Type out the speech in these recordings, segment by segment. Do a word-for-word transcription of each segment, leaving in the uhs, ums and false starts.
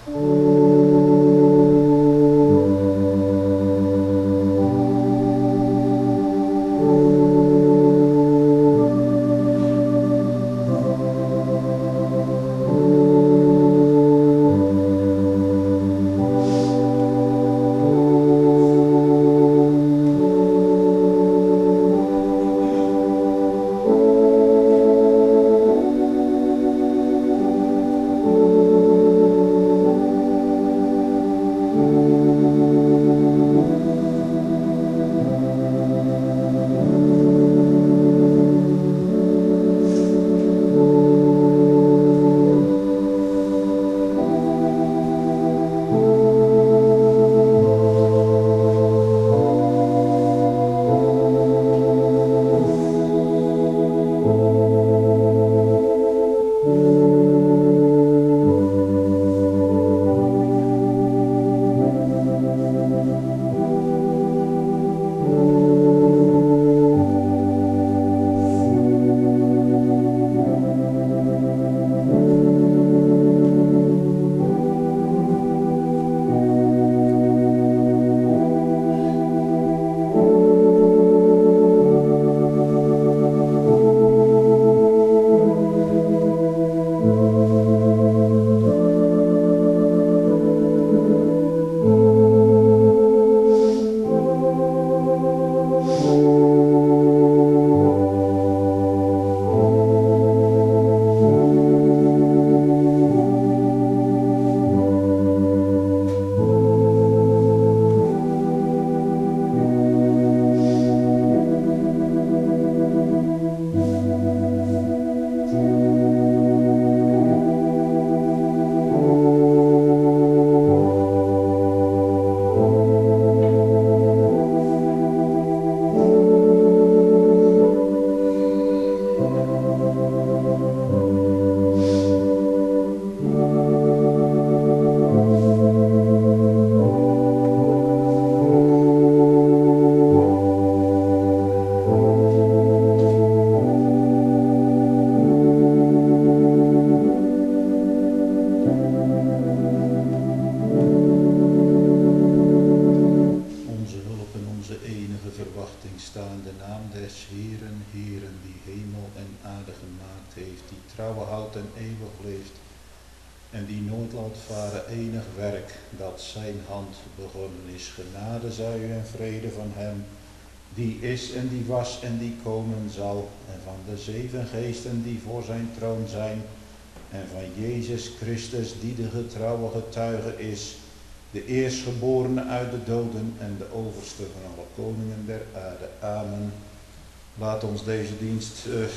en die nooit laat varen enig werk dat zijn hand begonnen is. Genade zij u en vrede van hem die is en die was en die komen zal, en van de zeven geesten die voor zijn troon zijn, en van Jezus Christus die de getrouwe getuige is, de eerstgeborene uit de doden en de overste van alle koningen der aarde. Amen. Laat ons deze dienst uh,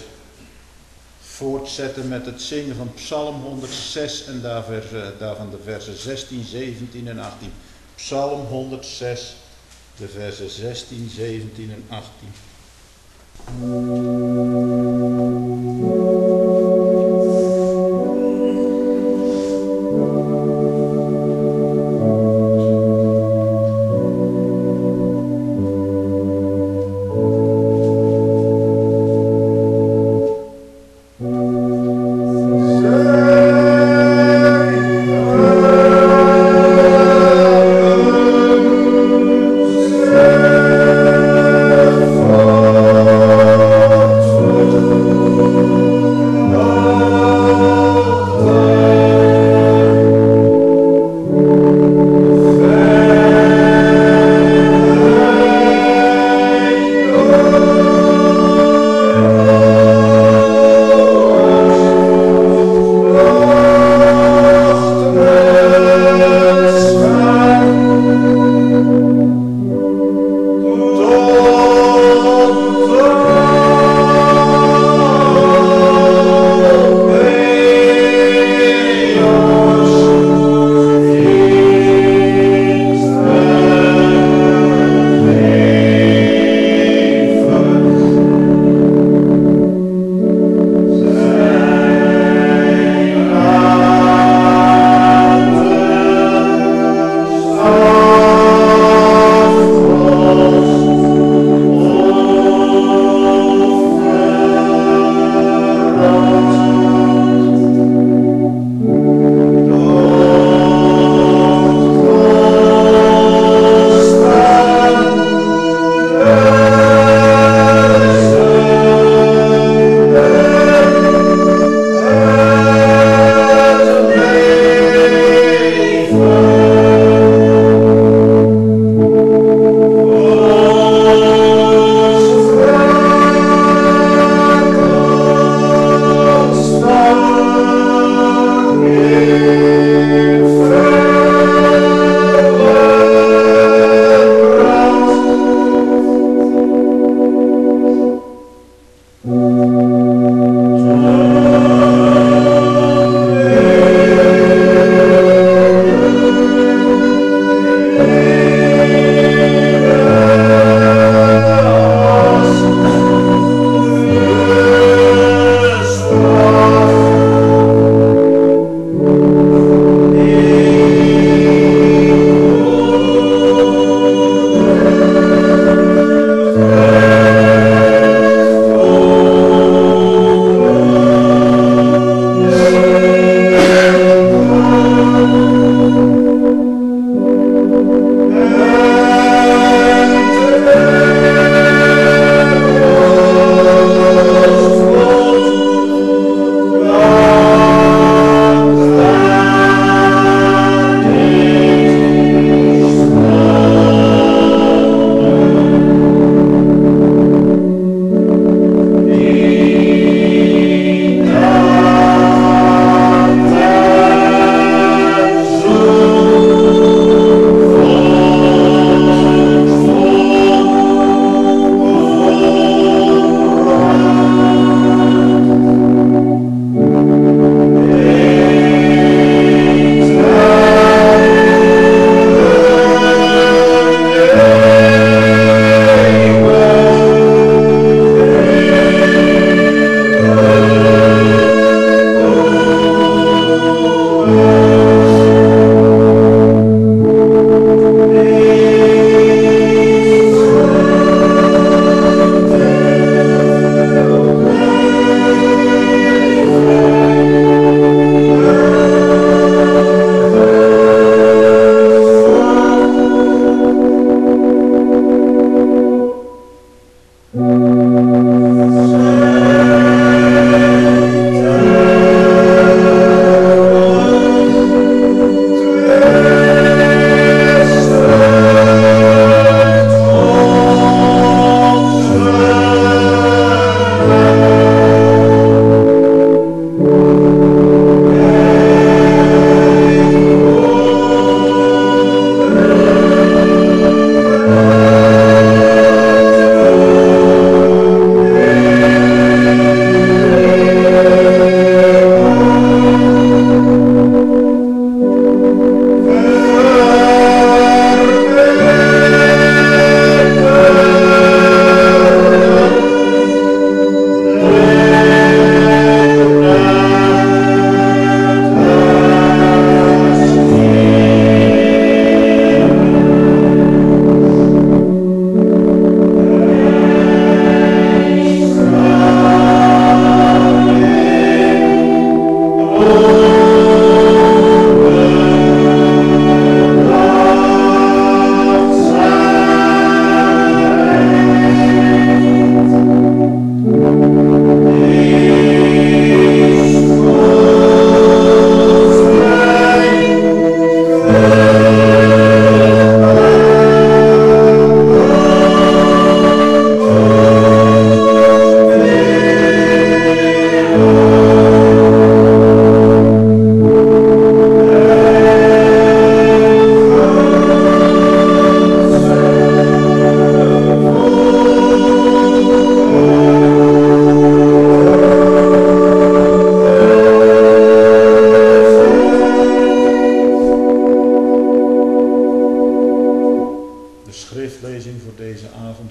voortzetten met het zingen van Psalm honderdzes en daarvan uh, daarvan de versen zestien, zeventien en achttien. Psalm honderdzes, de versen zestien, zeventien en achttien. Thank you.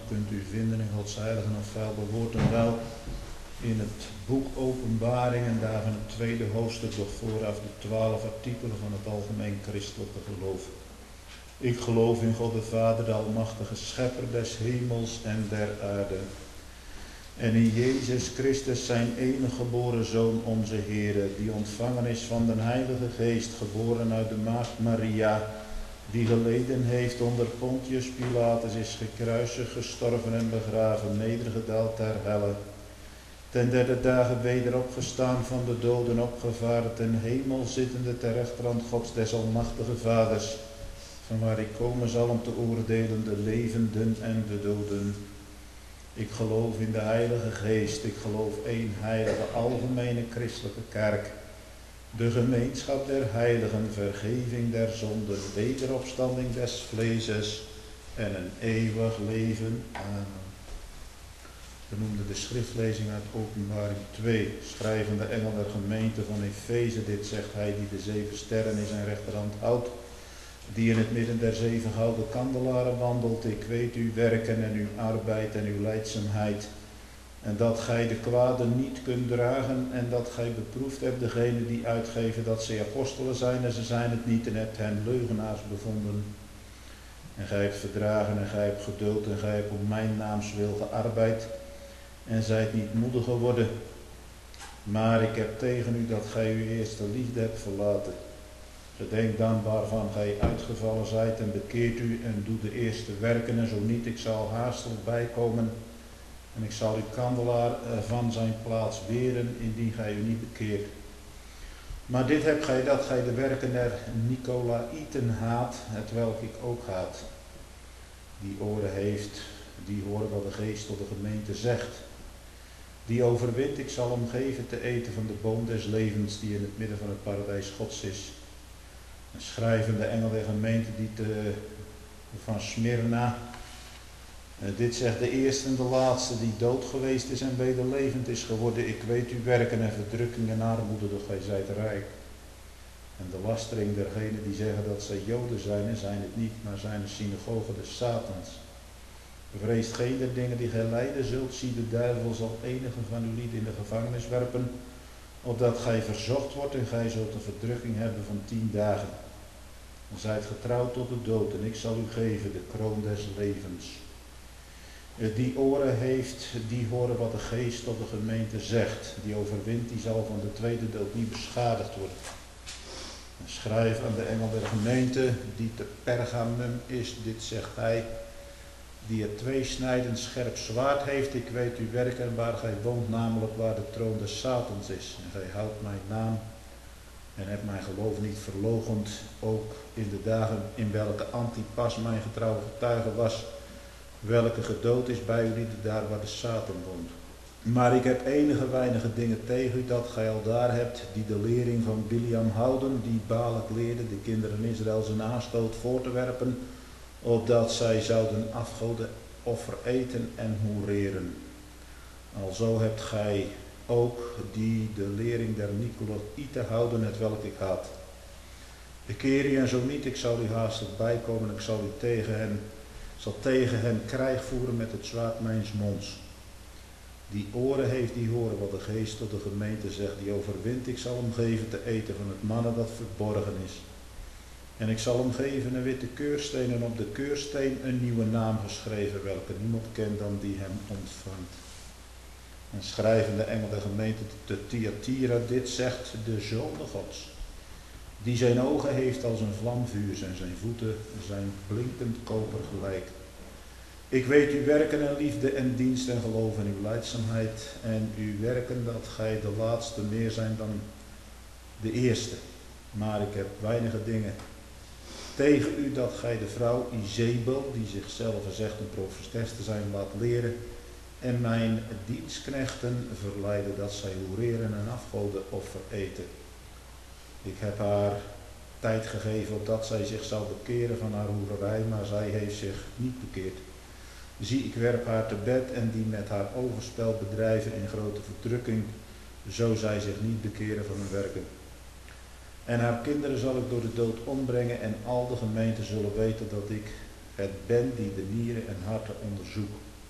kunt u vinden in Gods heilige en onfeilbaar en wel in het boek Openbaring en daarvan het tweede hoofdstuk, doch vooraf de twaalf artikelen van het algemeen christelijke geloof. Ik geloof in God de Vader, de almachtige schepper des hemels en der aarde. En in Jezus Christus zijn enige geboren Zoon, onze Heere, die ontvangen is van de Heilige Geest, geboren uit de maagd Maria, die geleden heeft onder Pontius Pilatus, is gekruisigd, gestorven en begraven, nedergedaald ter helle. Ten derde dagen weder opgestaan van de doden, opgevaren ten hemel, zittende ter rechterhand Gods des almachtige Vaders, van waar ik komen zal om te oordelen de levenden en de doden. Ik geloof in de Heilige Geest, ik geloof één heilige, algemene christelijke kerk, de gemeenschap der heiligen, vergeving der zonden, wederopstanding des vleeses en een eeuwig leven. Amen. We noemden de schriftlezing uit Openbaring twee, schrijvende engel der gemeente van Efeze. Dit zegt hij die de zeven sterren in zijn rechterhand houdt, die in het midden der zeven gouden kandelaren wandelt. Ik weet uw werken en uw arbeid en uw lijdzaamheid, en dat gij de kwade niet kunt dragen, en dat gij beproefd hebt degenen die uitgeven dat zij apostelen zijn, en ze zijn het niet, en hebt hen leugenaars bevonden. En gij hebt verdragen, en gij hebt geduld, en gij hebt om mijn naams wil gearbeid, en zijt niet moedig geworden. Maar ik heb tegen u dat gij uw eerste liefde hebt verlaten. Gedenk dan waarvan gij uitgevallen zijt, en bekeert u en doe de eerste werken, en zo niet, ik zal haastelijk bijkomen, en ik zal uw kandelaar van zijn plaats weren, indien gij u niet bekeert. Maar dit hebt gij, dat gij de werken der Nicolaïten haat, hetwelk ik ook haat. Die oren heeft, die horen wat de geest tot de gemeente zegt. Die overwint, ik zal hem geven te eten van de boom des levens, die in het midden van het paradijs Gods is. Een schrijvende engel der gemeente die te, van Smyrna. Uh, dit zegt de eerste en de laatste, die dood geweest is en weder levend is geworden. Ik weet uw werken en verdrukking en armoede, doch gij zijt rijk. En de lastering dergenen die zeggen dat zij Joden zijn, en zijn het niet, maar zijn de synagogen des Satans. Bevreest geen der dingen die gij lijden zult, zie de duivel zal enige van uw lieden in de gevangenis werpen, opdat gij verzocht wordt, en gij zult een verdrukking hebben van tien dagen. Dan zijt getrouwd tot de dood, en ik zal u geven de kroon des levens. Die oren heeft, die horen wat de geest tot de gemeente zegt. Die overwint, die zal van de tweede dood niet beschadigd worden. En schrijf aan de engel der gemeente, die te Pergamum is, dit zegt hij, die het tweesnijdend scherp zwaard heeft. Ik weet uw werken waar gij woont, namelijk waar de troon des Satans is. En gij houdt mijn naam en hebt mijn geloof niet verloochend, ook in de dagen in welke Antipas mijn getrouwe getuige was, welke gedood is bij u niet daar waar de Satan woont. Maar ik heb enige weinige dingen tegen u, dat gij al daar hebt, die de lering van Biliam houden, die Balak leerde de kinderen Israëls een aanstoot voor te werpen, opdat zij zouden afgoden offer eten en hoereren. Alzo hebt gij ook die de lering der Nicolaïten houden, het welk ik haat. Bekeer u en zo niet, ik zal u haastig bijkomen, ik zal u tegen hen, zal tegen hen krijg voeren met het zwaard mijns monds. Die oren heeft, die horen wat de geest tot de gemeente zegt, die overwint, ik zal hem geven te eten van het manna dat verborgen is. En ik zal hem geven een witte keursteen, en op de keursteen een nieuwe naam geschreven, welke niemand kent dan die hem ontvangt. En schrijvende engel der gemeente te Thyatira, dit zegt de Zoon Gods, die zijn ogen heeft als een vlamvuur en zijn voeten zijn blinkend koper gelijk. Ik weet uw werken en liefde en dienst en geloof en uw lijdzaamheid en uw werken dat gij de laatste meer zijn dan de eerste. Maar ik heb weinige dingen tegen u, dat gij de vrouw Izebel, die zichzelf zegt een profetes te zijn, laat leren, en mijn dienstknechten verleiden dat zij hoereren en afgodenoffer eten. Ik heb haar tijd gegeven opdat zij zich zou bekeren van haar hoererij, maar zij heeft zich niet bekeerd. Zie, ik werp haar te bed, en die met haar overspel bedrijven in grote verdrukking, zo zij zich niet bekeren van hun werken. En haar kinderen zal ik door de dood ombrengen, en al de gemeenten zullen weten dat ik het ben die de nieren en harten onderzoek.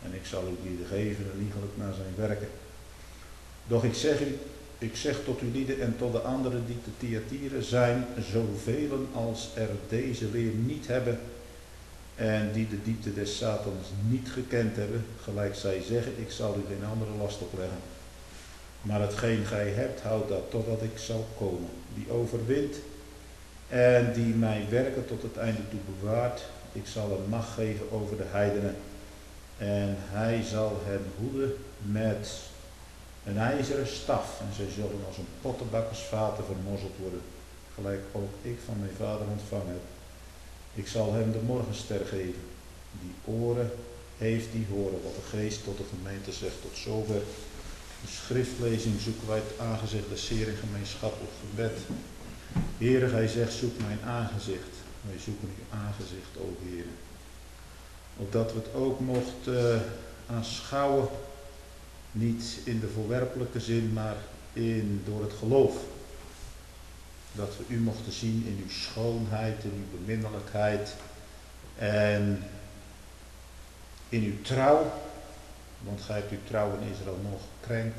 En ik zal u die geven en iegelijk naar zijn werken. Doch ik zeg u, ik zeg tot u lieden en tot de anderen die te Thyatira zijn, zoveel als er deze leer niet hebben en die de diepte des Satans niet gekend hebben, gelijk zij zeggen, ik zal u geen andere last opleggen. Maar hetgeen gij hebt, houd dat totdat ik zal komen. Die overwint en die mijn werken tot het einde toe bewaart, ik zal hem macht geven over de heidenen. En hij zal hen hoeden met een ijzeren staf. En zij zullen als een pottenbakkersvaten vermorzeld worden, gelijk ook ik van mijn vader ontvangen heb. Ik zal hem de morgenster geven. Die oren heeft, die horen wat de geest tot de gemeente zegt. Tot zover de schriftlezing. Zoeken wij het aangezicht des Heeren in gemeenschappelijk gebed. Heere, gij zegt, zoek mijn aangezicht. Wij zoeken uw aangezicht, o Heere. Opdat we het ook mocht uh, aanschouwen, niet in de voorwerpelijke zin, maar in, door het geloof. Dat we u mochten zien in uw schoonheid, in uw beminnelijkheid en in uw trouw. Want gij hebt uw trouw in Israël nog gekrenkt.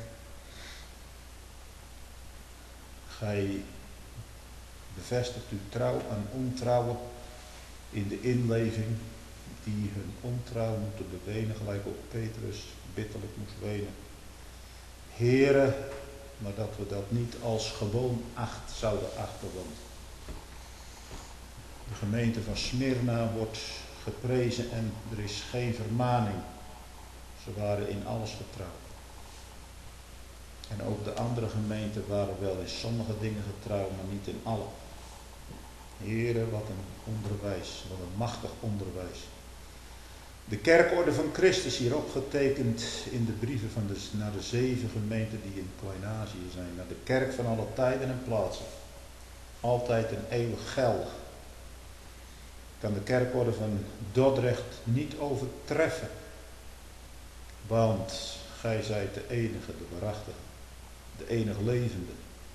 Gij bevestigt uw trouw aan ontrouwen in de inleving die hun ontrouw moeten bewenen, gelijk ook Petrus bitterlijk moest wenen. Heere, maar dat we dat niet als gewoon acht zouden achten, want de gemeente van Smyrna wordt geprezen en er is geen vermaning. Ze waren in alles getrouw. En ook de andere gemeenten waren wel in sommige dingen getrouw, maar niet in alle. Heere, wat een onderwijs, wat een machtig onderwijs. De kerkorde van Christus hier opgetekend in de brieven van de, naar de zeven gemeenten die in Klein-Azië zijn. Naar de kerk van alle tijden en plaatsen. Altijd een eeuwig geldig. Kan de kerkorde van Dordrecht niet overtreffen. Want gij zijt de enige, de waarachtige, de enig levende.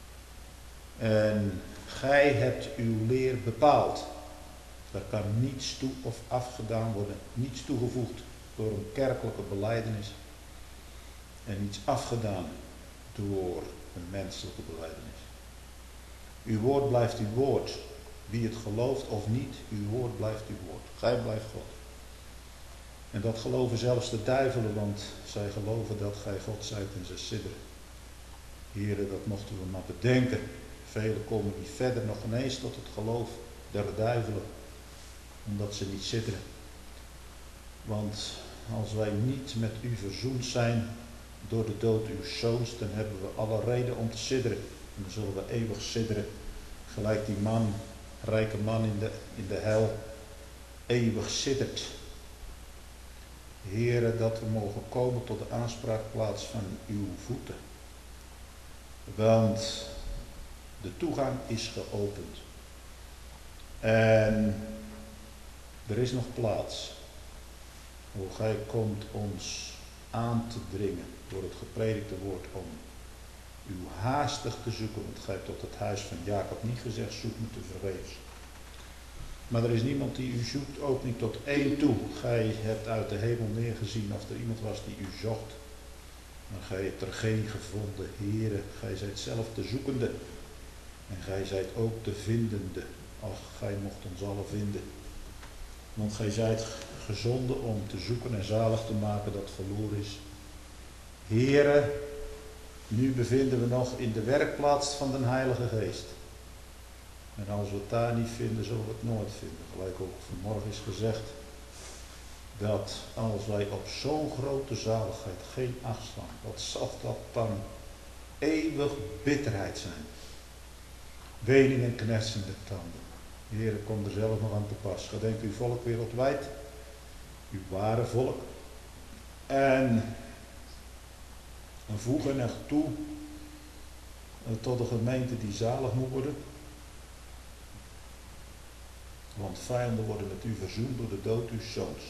En gij hebt uw leer bepaald. Daar kan niets toe of afgedaan worden, niets toegevoegd door een kerkelijke belijdenis en niets afgedaan door een menselijke belijdenis. Uw woord blijft uw woord. Wie het gelooft of niet, uw woord blijft uw woord. Gij blijft God. En dat geloven zelfs de duivelen, want zij geloven dat gij God zijt en ze sidderen. Heren, dat mochten we maar bedenken. Velen komen niet verder, nog ineens tot het geloof der duivelen. Omdat ze niet sidderen. Want als wij niet met u verzoend zijn door de dood uw zoons, dan hebben we alle reden om te sidderen. En dan zullen we eeuwig sidderen. Gelijk die man, rijke man in de, in de hel, eeuwig siddert. Heere, dat we mogen komen tot de aanspraakplaats van uw voeten. Want de toegang is geopend. En er is nog plaats. Hoe gij komt ons aan te dringen door het gepredikte woord om u haastig te zoeken. Want gij hebt tot het huis van Jacob niet gezegd, zoek me te vergeefs. Maar er is niemand die u zoekt, ook niet tot één toe. Gij hebt uit de hemel neergezien of er iemand was die u zocht. Maar gij hebt er geen gevonden. Heere, gij zijt zelf de zoekende. En gij zijt ook de vindende. Ach, gij mocht ons allen vinden. Want gij zijt gezonden om te zoeken en zalig te maken dat verloren is. Heere, nu bevinden we nog in de werkplaats van de Heilige Geest. En als we het daar niet vinden, zullen we het nooit vinden. Gelijk ook vanmorgen is gezegd, dat als wij op zo'n grote zaligheid geen acht slaan, wat zal dat dan eeuwig bitterheid zijn. Wening en knersende tanden. Heere, kom er zelf nog aan te pas. Gedenk uw volk wereldwijd, uw ware volk. En, en voeg er nog toe tot de gemeente die zalig moet worden. Want vijanden worden met u verzoend door de dood uw zoons.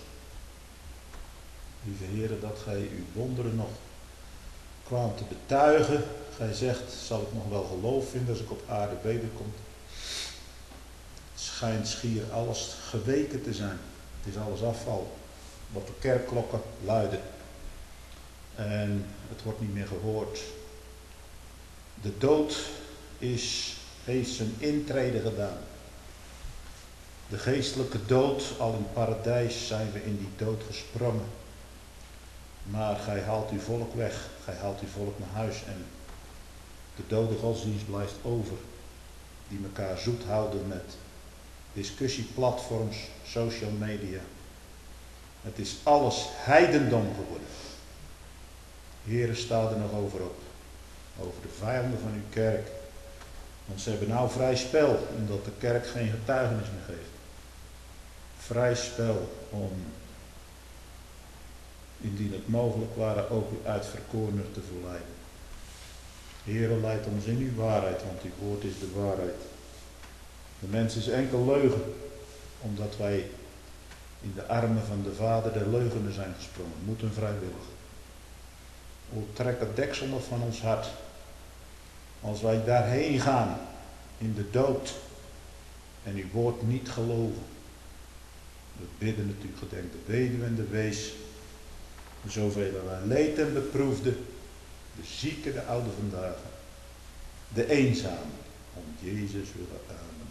Lieve Heere, dat gij uw wonderen nog kwam te betuigen. Gij zegt, zal ik nog wel geloof vinden als ik op aarde wederkom. Het schijnt schier alles geweken te zijn. Het is alles afval. wat de kerkklokken luiden. En het wordt niet meer gehoord. De dood is, heeft zijn intrede gedaan. De geestelijke dood, al in het paradijs zijn we in die dood gesprongen. Maar gij haalt uw volk weg, gij haalt uw volk naar huis en de dode godsdienst blijft over. Die elkaar zoet houden met discussieplatforms, social media. Het is alles heidendom geworden. Heere, sta er nog over op. Over de vijanden van uw kerk. Want ze hebben nou vrij spel, omdat de kerk geen getuigenis meer geeft. Vrij spel om, indien het mogelijk ware, ook uw uitverkorenen te verleiden. Heere, leid ons in uw waarheid, want uw woord is de waarheid. De mens is enkel leugen, omdat wij in de armen van de Vader der leugener zijn gesprongen. Moeten vrijwillig. O, trek het deksel nog van ons hart. Als wij daarheen gaan, in de dood, en uw woord niet geloven. We bidden het u gedenk de weduwe en de wees, zoveel wij leed en beproefde, de zieke, de oude vandaag, de eenzame, om Jezus willen amen.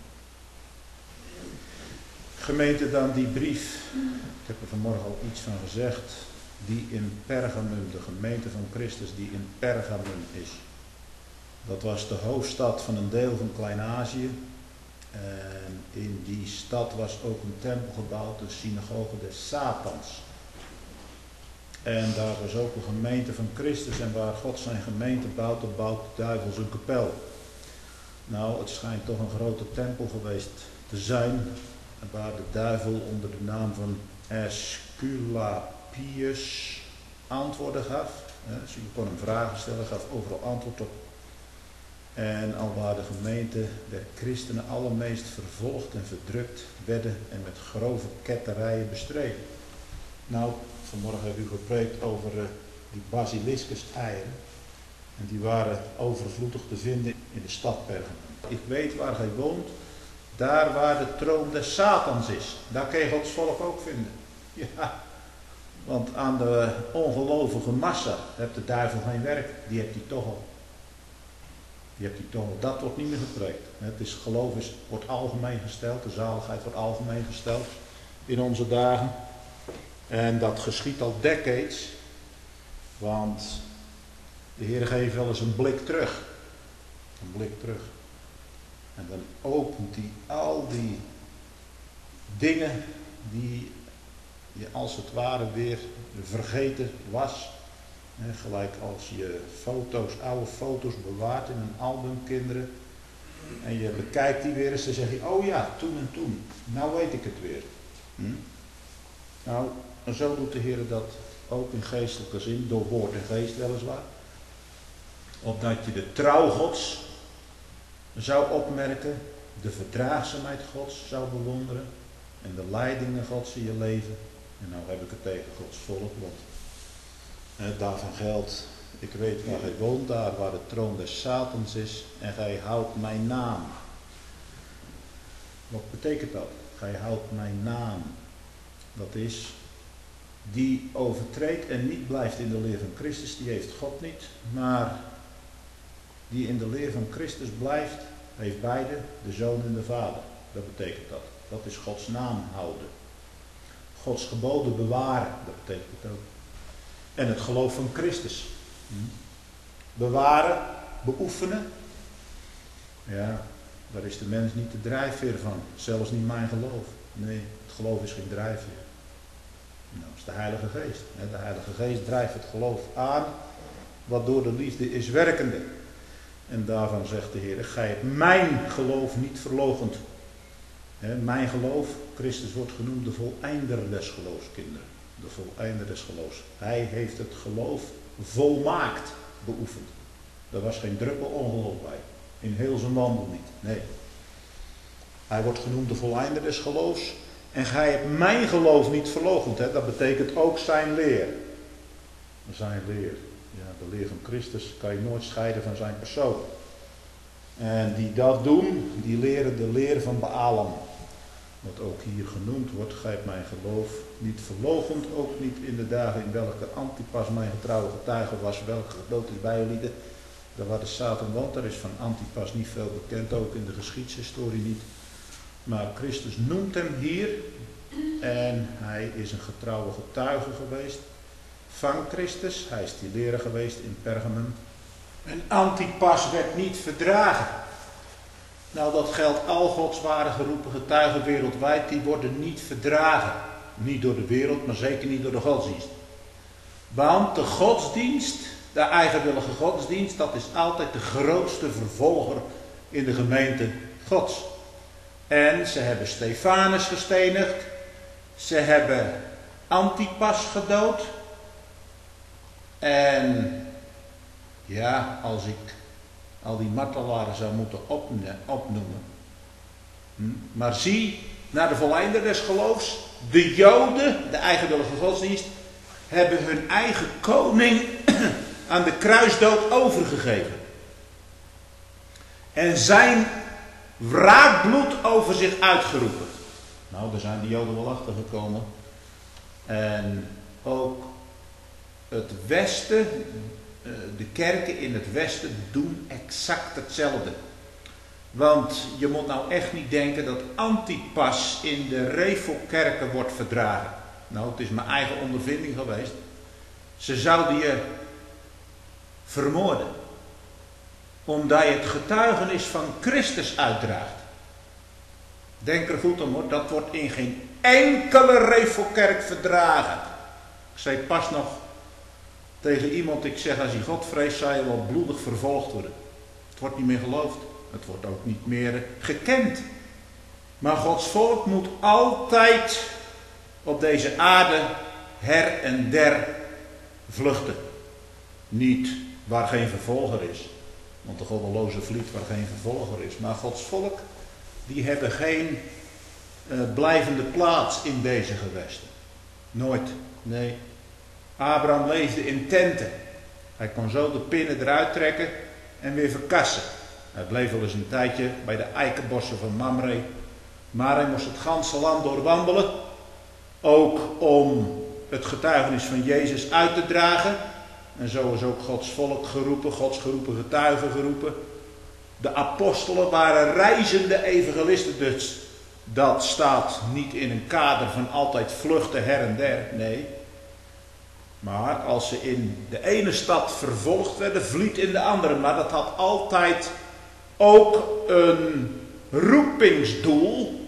Gemeente, dan die brief, ik heb er vanmorgen al iets van gezegd, die in Pergamum, de gemeente van Christus die in Pergamum is. Dat was de hoofdstad van een deel van Klein-Azië. En in die stad was ook een tempel gebouwd, de synagoge des Satans. En daar was ook een gemeente van Christus en waar God zijn gemeente bouwt, dan bouwt de duivel zijn kapel. Nou, het schijnt toch een grote tempel geweest te zijn, waar de duivel onder de naam van Esculapius antwoorden gaf. Dus je kon hem vragen stellen, gaf overal antwoord op. En alwaar de gemeente der christenen allermeest vervolgd en verdrukt werden en met grove ketterijen bestreden. Nou, vanmorgen heb u gepreekt over uh, die basiliscus-eieren. En die waren overvloedig te vinden in de stad Pergamum. Ik weet waar gij woont, daar waar de troon des Satans is. Daar kun je Gods volk ook vinden. Ja, want aan de ongelovige massa hebt de duivel geen werk, die hebt hij toch al. Die hebt hij toch al. Dat wordt niet meer gepreekt. Het is, geloof is, wordt algemeen gesteld, de zaligheid wordt algemeen gesteld in onze dagen. En dat geschiedt al decades, want de Heer geeft wel eens een blik terug. Een blik terug. En dan opent hij al die dingen die je als het ware weer vergeten was. He, gelijk als je foto's, oude foto's bewaart in een album, kinderen. En je bekijkt die weer eens, dan zeg je, oh ja, toen en toen. Nou weet ik het weer. Hm? Nou, en zo doet de Heer dat ook in geestelijke zin, door woord en geest weliswaar. Opdat je de trouw Gods zou opmerken, de verdraagzaamheid Gods zou bewonderen en de leidingen Gods in je leven. En nou heb ik het tegen Gods volk, want eh, daarvan geldt, ik weet waar gij woont, daar waar de troon des Satans is en gij houdt mijn naam. Wat betekent dat? Gij houdt mijn naam. Dat is, die overtreedt en niet blijft in de leer van Christus, die heeft God niet, maar die in de leer van Christus blijft, heeft beide, de Zoon en de Vader. Dat betekent dat. Dat is Gods naam houden. Gods geboden bewaren, dat betekent het ook. En het geloof van Christus. Bewaren, beoefenen. Ja, daar is de mens niet de drijfveer van. Zelfs niet mijn geloof. Nee, het geloof is geen drijfveer. Nou, dat is de Heilige Geest. De Heilige Geest drijft het geloof aan, wat door de liefde is werkende. En daarvan zegt de Heer, gij hebt mijn geloof niet verloochend. Mijn geloof, Christus wordt genoemd de voleinder des geloofs, kinderen. De voleinder des geloofs. Hij heeft het geloof volmaakt beoefend. Er was geen druppel ongeloof bij. In heel zijn wandel niet. Nee. Hij wordt genoemd de voleinder des geloofs. En gij hebt mijn geloof niet verloochend. Hè? Dat betekent ook zijn leer. Zijn leer. Ja, de leer van Christus kan je nooit scheiden van zijn persoon. En die dat doen, die leren de leer van Baalam. wat ook hier genoemd wordt, gijp mijn geloof niet verloochend, ook niet in de dagen in welke Antipas mijn getrouwe getuige was, welke gedood is bij lieden. Daar waar de Satan woont, daar is van Antipas niet veel bekend, ook in de geschiedshistorie niet. Maar Christus noemt hem hier en hij is een getrouwe getuige geweest van Christus. Hij is die leraar geweest in Pergamum. En Antipas werd niet verdragen. Nou, dat geldt al Gods ware geroepen getuigen wereldwijd, die worden niet verdragen. Niet door de wereld, maar zeker niet door de godsdienst. Want de godsdienst, de eigenwillige godsdienst, dat is altijd de grootste vervolger in de gemeente Gods. En ze hebben Stefanus gestenigd, ze hebben Antipas gedood. En ja, als ik al die martelaren zou moeten opnoemen. Maar zie, naar de volleinder des geloofs, de Joden, de eigenwillige godsdienst, hebben hun eigen koning aan de kruisdood overgegeven. En zijn wraakbloed over zich uitgeroepen. Nou, daar zijn de Joden wel achter gekomen. En ook het Westen, de kerken in het Westen doen exact hetzelfde. Want je moet nou echt niet denken dat Antipas in de Revelkerken wordt verdragen. Nou, het is mijn eigen ondervinding geweest. Ze zouden je vermoorden. Omdat je het getuigenis van Christus uitdraagt. Denk er goed om hoor, dat wordt in geen enkele Revelkerk verdragen. Ik zei pas nog tegen iemand, ik zeg als je God vreest, zou je wel bloedig vervolgd worden. Het wordt niet meer geloofd. Het wordt ook niet meer gekend. Maar Gods volk moet altijd op deze aarde her en der vluchten. Niet waar geen vervolger is. Want de goddeloze vliegt waar geen vervolger is. Maar Gods volk, die hebben geen uh, blijvende plaats in deze gewesten. Nooit. Nee. Abraham leefde in tenten. Hij kon zo de pinnen eruit trekken en weer verkassen. Hij bleef wel eens een tijdje bij de eikenbossen van Mamre. Maar hij moest het ganse land doorwandelen. Ook om het getuigenis van Jezus uit te dragen. En zo is ook Gods volk geroepen, Gods geroepen getuigen geroepen. De apostelen waren reizende evangelisten, dus dat staat niet in een kader van altijd vluchten her en der, nee. Maar als ze in de ene stad vervolgd werden, vliet in de andere. Maar dat had altijd ook een roepingsdoel,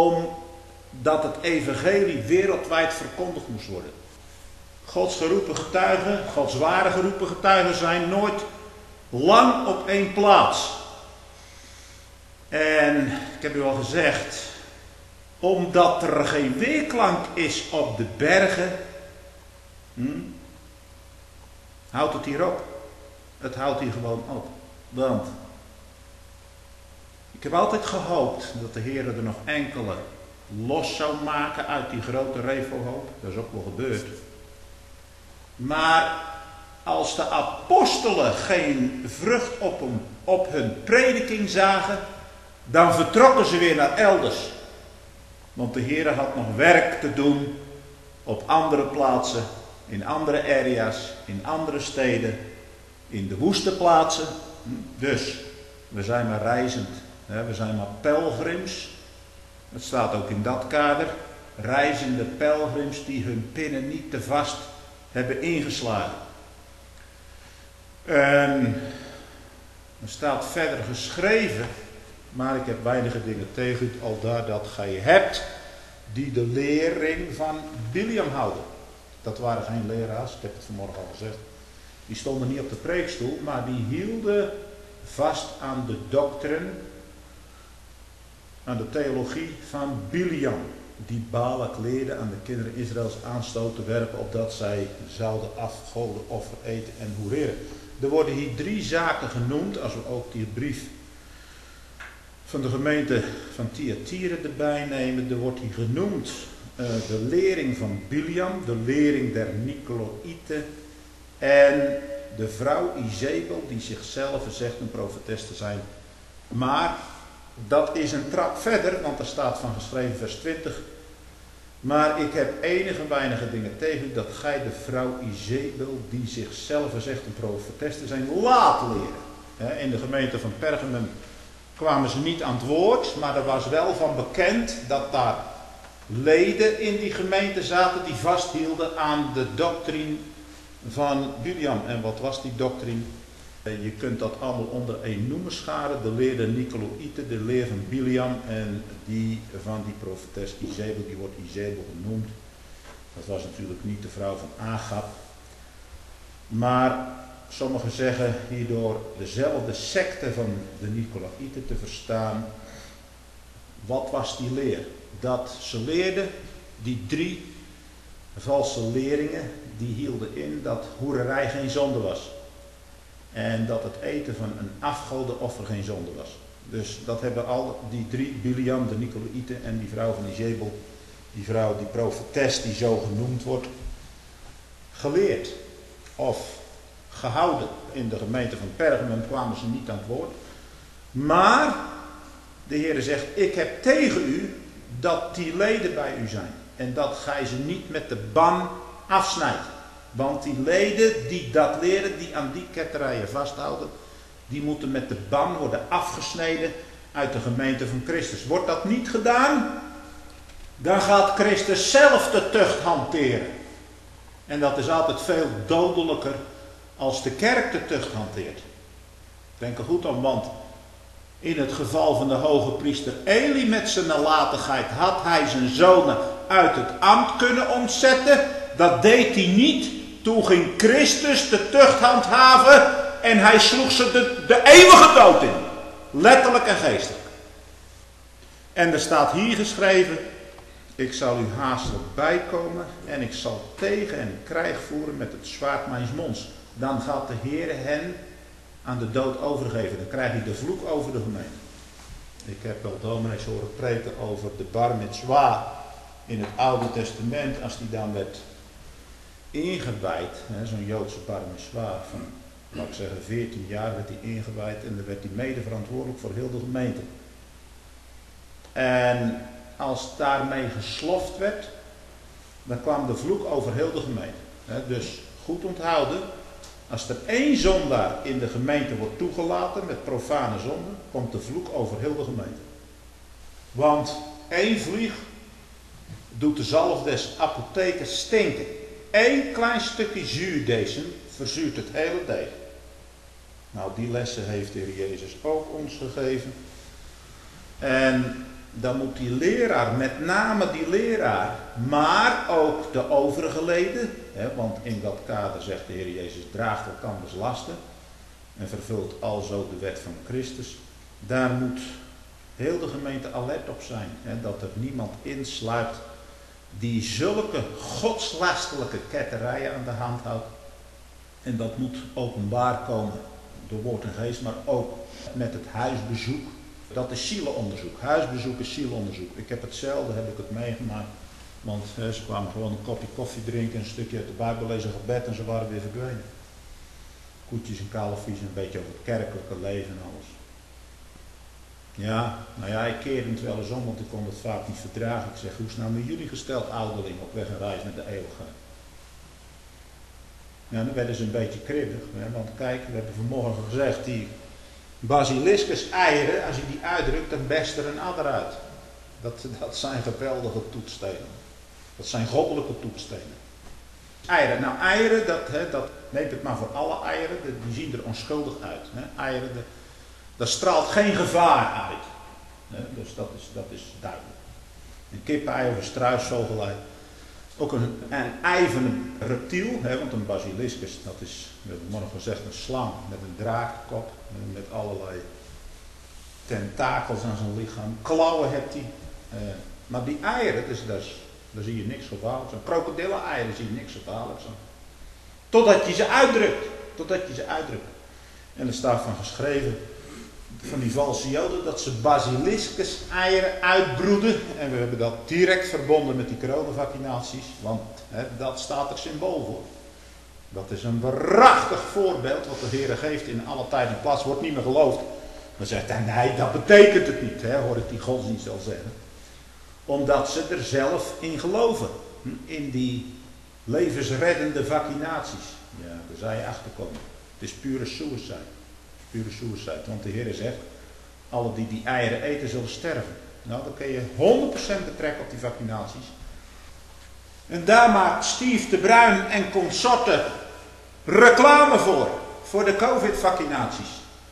omdat het evangelie wereldwijd verkondigd moest worden. Gods geroepen getuigen, Gods ware geroepen getuigen zijn nooit lang op één plaats. En ik heb u al gezegd, omdat er geen weerklank is op de bergen, hm, houdt het hier op. Het houdt hier gewoon op. Want ik heb altijd gehoopt dat de Heer er nog enkele los zou maken uit die grote revelhoop. Dat is ook wel gebeurd. Maar als de apostelen geen vrucht op, hem, op hun prediking zagen, dan vertrokken ze weer naar elders. Want de Heer had nog werk te doen op andere plaatsen, in andere area's, in andere steden, in de woeste plaatsen. Dus we zijn maar reizend, we zijn maar pelgrims. Het staat ook in dat kader, reizende pelgrims die hun pinnen niet te vast hebben ingeslagen. En er staat verder geschreven, maar ik heb weinige dingen tegen u, al daar dat gij hebt, die de lering van Biliam houden. Dat waren geen leraars, ik heb het vanmorgen al gezegd. Die stonden niet op de preekstoel, maar die hielden vast aan de doctrine, aan de theologie van Biliam. Die Balak leerde aan de kinderen Israëls aanstoot te werpen, opdat zij zouden afgoden, offer eten en hoereren. Er worden hier drie zaken genoemd, als we ook die brief van de gemeente van Thyatira erbij nemen. Er wordt hier genoemd uh, de lering van Biliam, de lering der Nicolaïten en de vrouw Izebel, die zichzelf zegt een profetes te zijn. Maar dat is een trap verder, want er staat van geschreven vers twintig. Maar ik heb enige weinige dingen tegen u, dat gij de vrouw Izebel, die zichzelf zegt een profetes te zijn, laat leren. In de gemeente van Pergamum kwamen ze niet aan het woord, maar er was wel van bekend dat daar leden in die gemeente zaten die vasthielden aan de doctrine van Biliam. En wat was die doctrine? Je kunt dat allemaal onder één noemen scharen. De leer der Nicolaïten, de leer van Biliam en die van die profetes Izebel, die wordt Izebel genoemd. Dat was natuurlijk niet de vrouw van Agab. Maar sommigen zeggen hierdoor dezelfde secte van de Nicolaïten te verstaan. Wat was die leer? Dat ze leerden, die drie valse leringen, die hielden in dat hoererij geen zonde was. En dat het eten van een afgodenoffer geen zonde was. Dus dat hebben al die drie, Biliam, de Nicolaïten en die vrouw van Izebel, die vrouw, die profetes die zo genoemd wordt, geleerd of gehouden. In de gemeente van Pergamum kwamen ze niet aan het woord. Maar de Heere zegt, ik heb tegen u dat die leden bij u zijn. En dat gij ze niet met de ban afsnijdt. Want die leden die dat leren, die aan die ketterijen vasthouden, die moeten met de ban worden afgesneden uit de gemeente van Christus. Wordt dat niet gedaan, dan gaat Christus zelf de tucht hanteren. En dat is altijd veel dodelijker als de kerk de tucht hanteert. Denk er goed aan, want in het geval van de hoge priester Eli met zijn nalatigheid had hij zijn zonen uit het ambt kunnen ontzetten. Dat deed hij niet. Toen ging Christus de tucht handhaven en hij sloeg ze de, de eeuwige dood in. Letterlijk en geestelijk. En er staat hier geschreven, ik zal u haastelijk bijkomen en ik zal tegen hen krijg voeren met het zwaard mijns monds. Dan gaat de Heere hen aan de dood overgeven. Dan krijg je de vloek over de gemeente. Ik heb wel dominees horen preken over de bar mitzwa in het Oude Testament. Als die dan werd ingewijd, zo'n Joodse bar mitzwa van, laat ik zeggen, veertien jaar werd hij ingewijd. En dan werd hij mede verantwoordelijk voor heel de gemeente. En als daarmee gesloft werd, dan kwam de vloek over heel de gemeente. Dus goed onthouden. Als er één zondaar in de gemeente wordt toegelaten met profane zonde, komt de vloek over heel de gemeente. Want één vlieg doet de zalf des apothekers stinken. Eén klein stukje zuurdesem verzuurt het hele deeg. Nou, die lessen heeft de Heer Jezus ook ons gegeven. En dan moet die leraar, met name die leraar, maar ook de overige leden, hè, want in dat kader zegt de Heer Jezus, draagt elkanders lasten en vervult alzo de wet van Christus. Daar moet heel de gemeente alert op zijn, hè, dat er niemand insluipt die zulke godslastelijke ketterijen aan de hand houdt. En dat moet openbaar komen door woord en geest, maar ook met het huisbezoek. Dat is zielenonderzoek. Huisbezoek is zielenonderzoek. Ik heb hetzelfde, heb ik het meegemaakt. Want hè, ze kwamen gewoon een kopje koffie drinken, een stukje uit de Bijbel lezen, gebed en ze waren weer verdwenen. Koetjes en kalfjes, een beetje over het kerkelijke leven en alles. Ja, nou ja, ik keerde het wel eens om, want ik kon het vaak niet verdragen. Ik zeg, hoe is nou met jullie gesteld, ouderling, op weg en reis naar de eeuwigheid? Ja, dan werden ze een beetje kribbig, hè, want kijk, we hebben vanmorgen gezegd, die basiliscus eieren, als je die uitdrukt, dan best er een adder uit. Dat, dat zijn geweldige toetsstenen. Dat zijn goddelijke toetsstenen. Eieren, nou eieren, dat, hè, dat neemt het maar voor alle eieren, die zien er onschuldig uit. Hè. Eieren, de, daar straalt geen gevaar uit. Hè. Dus dat is, dat is duidelijk. Een kip-ei of een struisvogelei. Ook een, een ei van een reptiel, hè, want een basiliscus, dat is, we hebben morgen gezegd, een slang met een draakkop, met allerlei tentakels aan zijn lichaam. Klauwen heeft hij. Uh, maar die eieren, dus, dus, daar zie je niks gevaarlijks aan. Krokodillen-eieren zie je niks gevaarlijks aan. Totdat je ze uitdrukt. Totdat je ze uitdrukt. En er staat van geschreven, van die valse joden, dat ze basiliscus eieren uitbroeden. En we hebben dat direct verbonden met die coronavaccinaties. Want hè, dat staat er symbool voor. Dat is een waarachtig voorbeeld wat de Heer geeft in alle tijd en plaats. Wordt niet meer geloofd. Dan zegt hij, nee, dat betekent het niet, hè, hoor ik die godsdienst al zeggen. Omdat ze er zelf in geloven. In die levensreddende vaccinaties. Ja, daar zou je achter komen. Het is pure suicide. Pure suicide. Want de Heer zegt, alle die die eieren eten zullen sterven. Nou, dan kun je honderd procent betrekken op die vaccinaties. En daar maakt Steve de Bruin en consorten reclame voor. Voor de COVID-vaccinaties.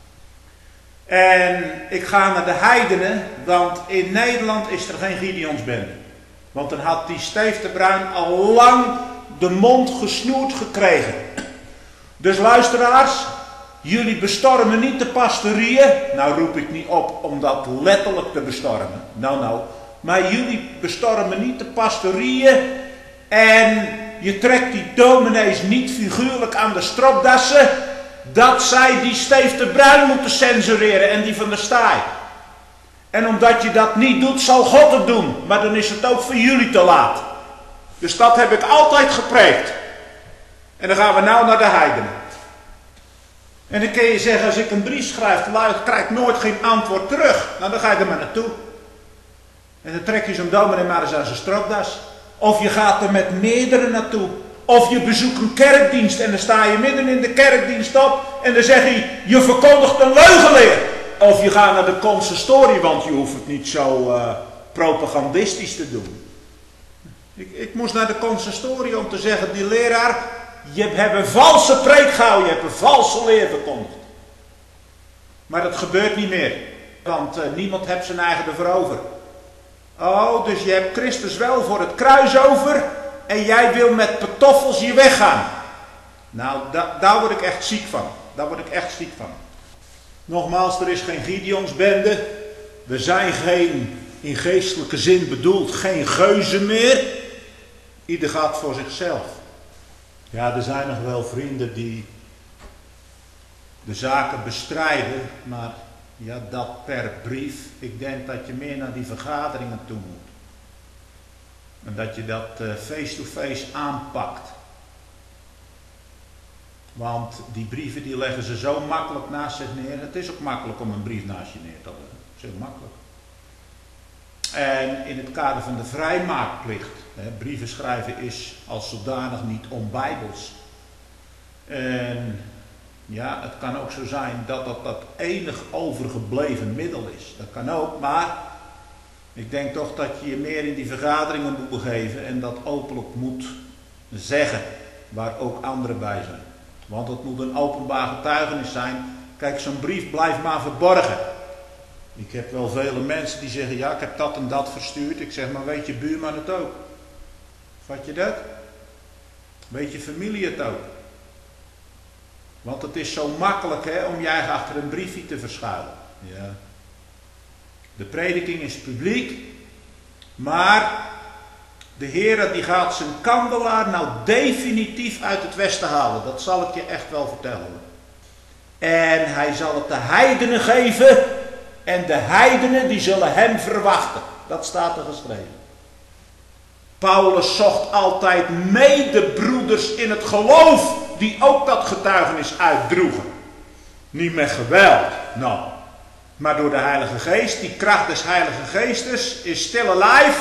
En ik ga naar de heidenen, want in Nederland is er geen Gideonsbende. Want dan had die Steve de Bruin al lang de mond gesnoerd gekregen. Dus luisteraars, jullie bestormen niet de pastorieën. Nou roep ik niet op om dat letterlijk te bestormen. Nou nou. Maar jullie bestormen niet de pastorieën. En je trekt die dominees niet figuurlijk aan de stropdassen. Dat zij die Steve de Bruin moeten censureren en die van der Staaij. En omdat je dat niet doet, zal God het doen. Maar dan is het ook voor jullie te laat. Dus dat heb ik altijd gepreekt. En dan gaan we nou naar de heidenen. En dan kun je zeggen, als ik een brief schrijf, dan krijg ik nooit geen antwoord terug. Nou, dan ga je er maar naartoe. En dan trek je zo'n dominee maar eens aan zijn stropdas. Of je gaat er met meerdere naartoe. Of je bezoekt een kerkdienst en dan sta je midden in de kerkdienst op. En dan zeg je, je verkondigt een leugenleer. Of je gaat naar de consistorie, want je hoeft het niet zo uh, propagandistisch te doen. Ik, ik moest naar de consistorie om te zeggen, die leraar, je hebt een valse preek gehouden, je hebt een valse leer verkondigd. Maar dat gebeurt niet meer, want uh, niemand heeft zijn eigen ervoor over. Oh, dus je hebt Christus wel voor het kruis over en jij wil met pantoffels hier weggaan. Nou, da, daar word ik echt ziek van. Daar word ik echt ziek van. Nogmaals, er is geen Gideonsbende. We zijn geen, in geestelijke zin bedoeld, geen geuzen meer. Ieder gaat voor zichzelf. Ja, er zijn nog wel vrienden die de zaken bestrijden, maar ja, dat per brief. Ik denk dat je meer naar die vergaderingen toe moet. En dat je dat face-to-face aanpakt. Want die brieven die leggen ze zo makkelijk naast zich neer. Het is ook makkelijk om een brief naast je neer te leggen. Dat is heel makkelijk. En in het kader van de vrijmaakplicht. Hè, brieven schrijven is als zodanig niet onbijbels. En ja, het kan ook zo zijn dat dat dat enig overgebleven middel is. Dat kan ook, maar ik denk toch dat je je meer in die vergaderingen moet begeven en dat openlijk moet zeggen, waar ook anderen bij zijn. Want het moet een openbaar getuigenis zijn. Kijk, zo'n brief blijft maar verborgen. Ik heb wel vele mensen die zeggen, ja, ik heb dat en dat verstuurd. Ik zeg, maar weet je buurman het ook? Vat je dat? Weet je familie het ook? Want het is zo makkelijk, hè, om je eigen achter een briefje te verschuilen. Ja. De prediking is publiek, maar de Heer die gaat zijn kandelaar nou definitief uit het westen halen. Dat zal ik je echt wel vertellen. En hij zal het de heidenen geven en de heidenen die zullen hem verwachten. Dat staat er geschreven. Paulus zocht altijd medebroeders in het geloof die ook dat getuigenis uitdroegen. Niet met geweld, nou, maar door de Heilige Geest. Die kracht des Heilige Geestes is still alive,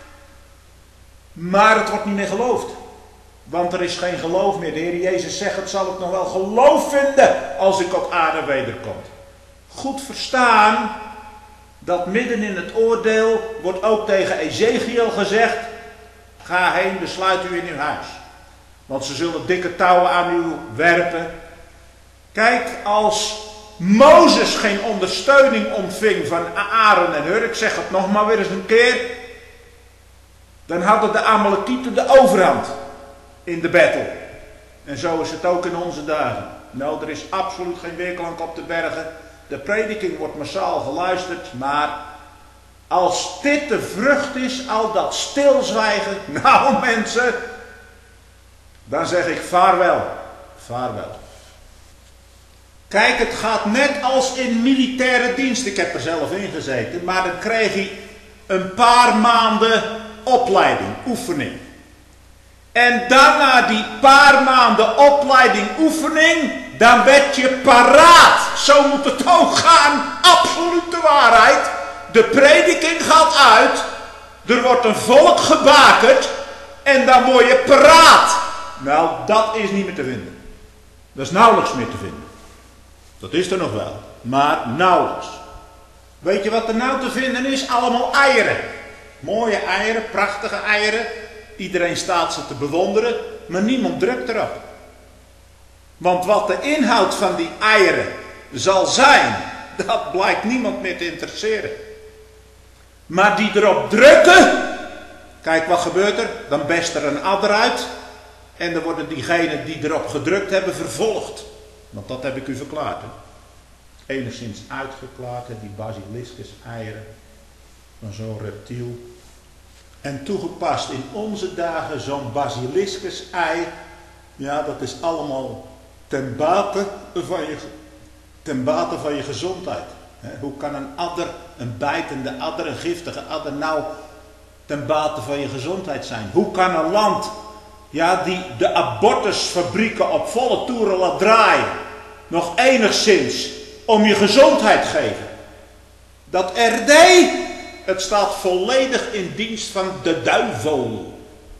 maar het wordt niet meer geloofd. Want er is geen geloof meer. De Heer Jezus zegt, het zal ik nog wel geloof vinden als ik op aarde wederkom. Goed verstaan dat midden in het oordeel wordt ook tegen Ezechiel gezegd, ga heen, besluit u in uw huis. Want ze zullen dikke touwen aan u werpen. Kijk, als Mozes geen ondersteuning ontving van Aaron en Hur, ik zeg het nog maar weer eens een keer, dan hadden de Amalekieten de overhand in de battle. En zo is het ook in onze dagen. Nou, er is absoluut geen weerklank op de bergen. De prediking wordt massaal geluisterd, maar als dit de vrucht is, al dat stilzwijgen, nou mensen, dan zeg ik vaarwel, vaarwel. Kijk, het gaat net als in militaire dienst. Ik heb er zelf in gezeten, maar dan kreeg hij een paar maanden opleiding, oefening. En daarna die paar maanden opleiding, oefening, dan werd je paraat. Zo moet het ook gaan. Absolute waarheid. De prediking gaat uit. Er wordt een volk gebakerd. En dan word je paraat. Nou, dat is niet meer te vinden. Dat is nauwelijks meer te vinden. Dat is er nog wel. Maar nauwelijks. Weet je wat er nou te vinden is? Allemaal eieren. Mooie eieren, prachtige eieren. Iedereen staat ze te bewonderen. Maar niemand drukt erop. Want wat de inhoud van die eieren zal zijn, dat blijkt niemand meer te interesseren. Maar die erop drukken, kijk wat gebeurt er, dan best er een adder uit. En dan worden diegenen die erop gedrukt hebben vervolgd. Want dat heb ik u verklaard. Hè? Enigszins uitgeklaard, hè? Die basiliscus eieren van zo'n reptiel. En toegepast in onze dagen zo'n basiliscus ei. Ja, dat is allemaal ten bate van je, ten bate van je gezondheid. He, hoe kan een adder, een bijtende adder, een giftige adder nou ten bate van je gezondheid zijn? Hoe kan een land, ja, die de abortusfabrieken op volle toeren laat draaien, nog enigszins om je gezondheid geven? Dat R D, het staat volledig in dienst van de duivel.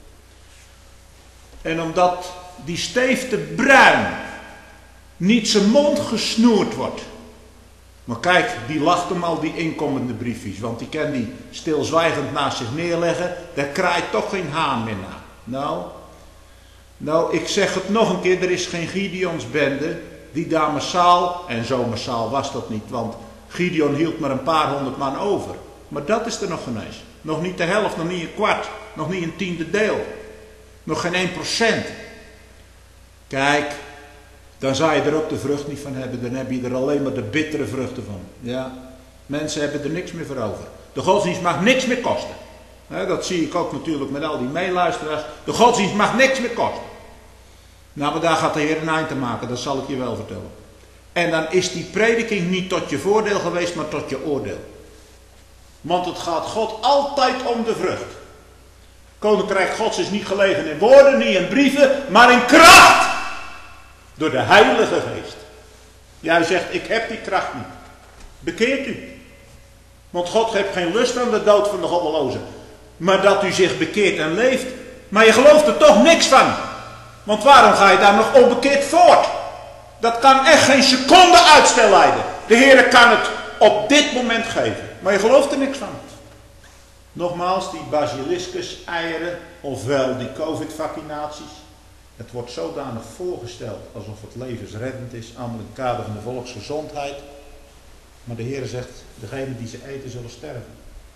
En omdat die Steef de Bruin niet zijn mond gesnoerd wordt. Maar kijk, die lacht hem al die inkomende briefjes. Want die kan die stilzwijgend naast zich neerleggen. Daar kraait toch geen haan meer naar. Nou, nou, ik zeg het nog een keer. Er is geen Gideonsbende die daar massaal, en zo massaal was dat niet. Want Gideon hield maar een paar honderd man over. Maar dat is er nog geen eens. Nog niet de helft, nog niet een kwart. Nog niet een tiende deel. Nog geen één procent. Kijk, dan zou je er ook de vrucht niet van hebben. Dan heb je er alleen maar de bittere vruchten van. Ja, mensen hebben er niks meer voor over. De godsdienst mag niks meer kosten. He, dat zie ik ook natuurlijk met al die meeluisteraars. De godsdienst mag niks meer kosten. Nou, maar daar gaat de Heer een eind te maken. Dat zal ik je wel vertellen. En dan is die prediking niet tot je voordeel geweest, maar tot je oordeel. Want het gaat God altijd om de vrucht. Koninkrijk Gods is niet gelegen in woorden, niet in brieven, maar in kracht. Door de Heilige Geest. Jij zegt, ik heb die kracht niet. Bekeert u. Want God geeft geen lust aan de dood van de goddelozen. Maar dat u zich bekeert en leeft. Maar je gelooft er toch niks van. Want waarom ga je daar nog onbekeerd voort? Dat kan echt geen seconde uitstel leiden. De Heer kan het op dit moment geven. Maar je gelooft er niks van. Nogmaals, die basiliscus eieren, ofwel die covid-vaccinaties. Het wordt zodanig voorgesteld alsof het levensreddend is, allemaal in het kader van de volksgezondheid. Maar de Heer zegt, degenen die ze eten zullen sterven.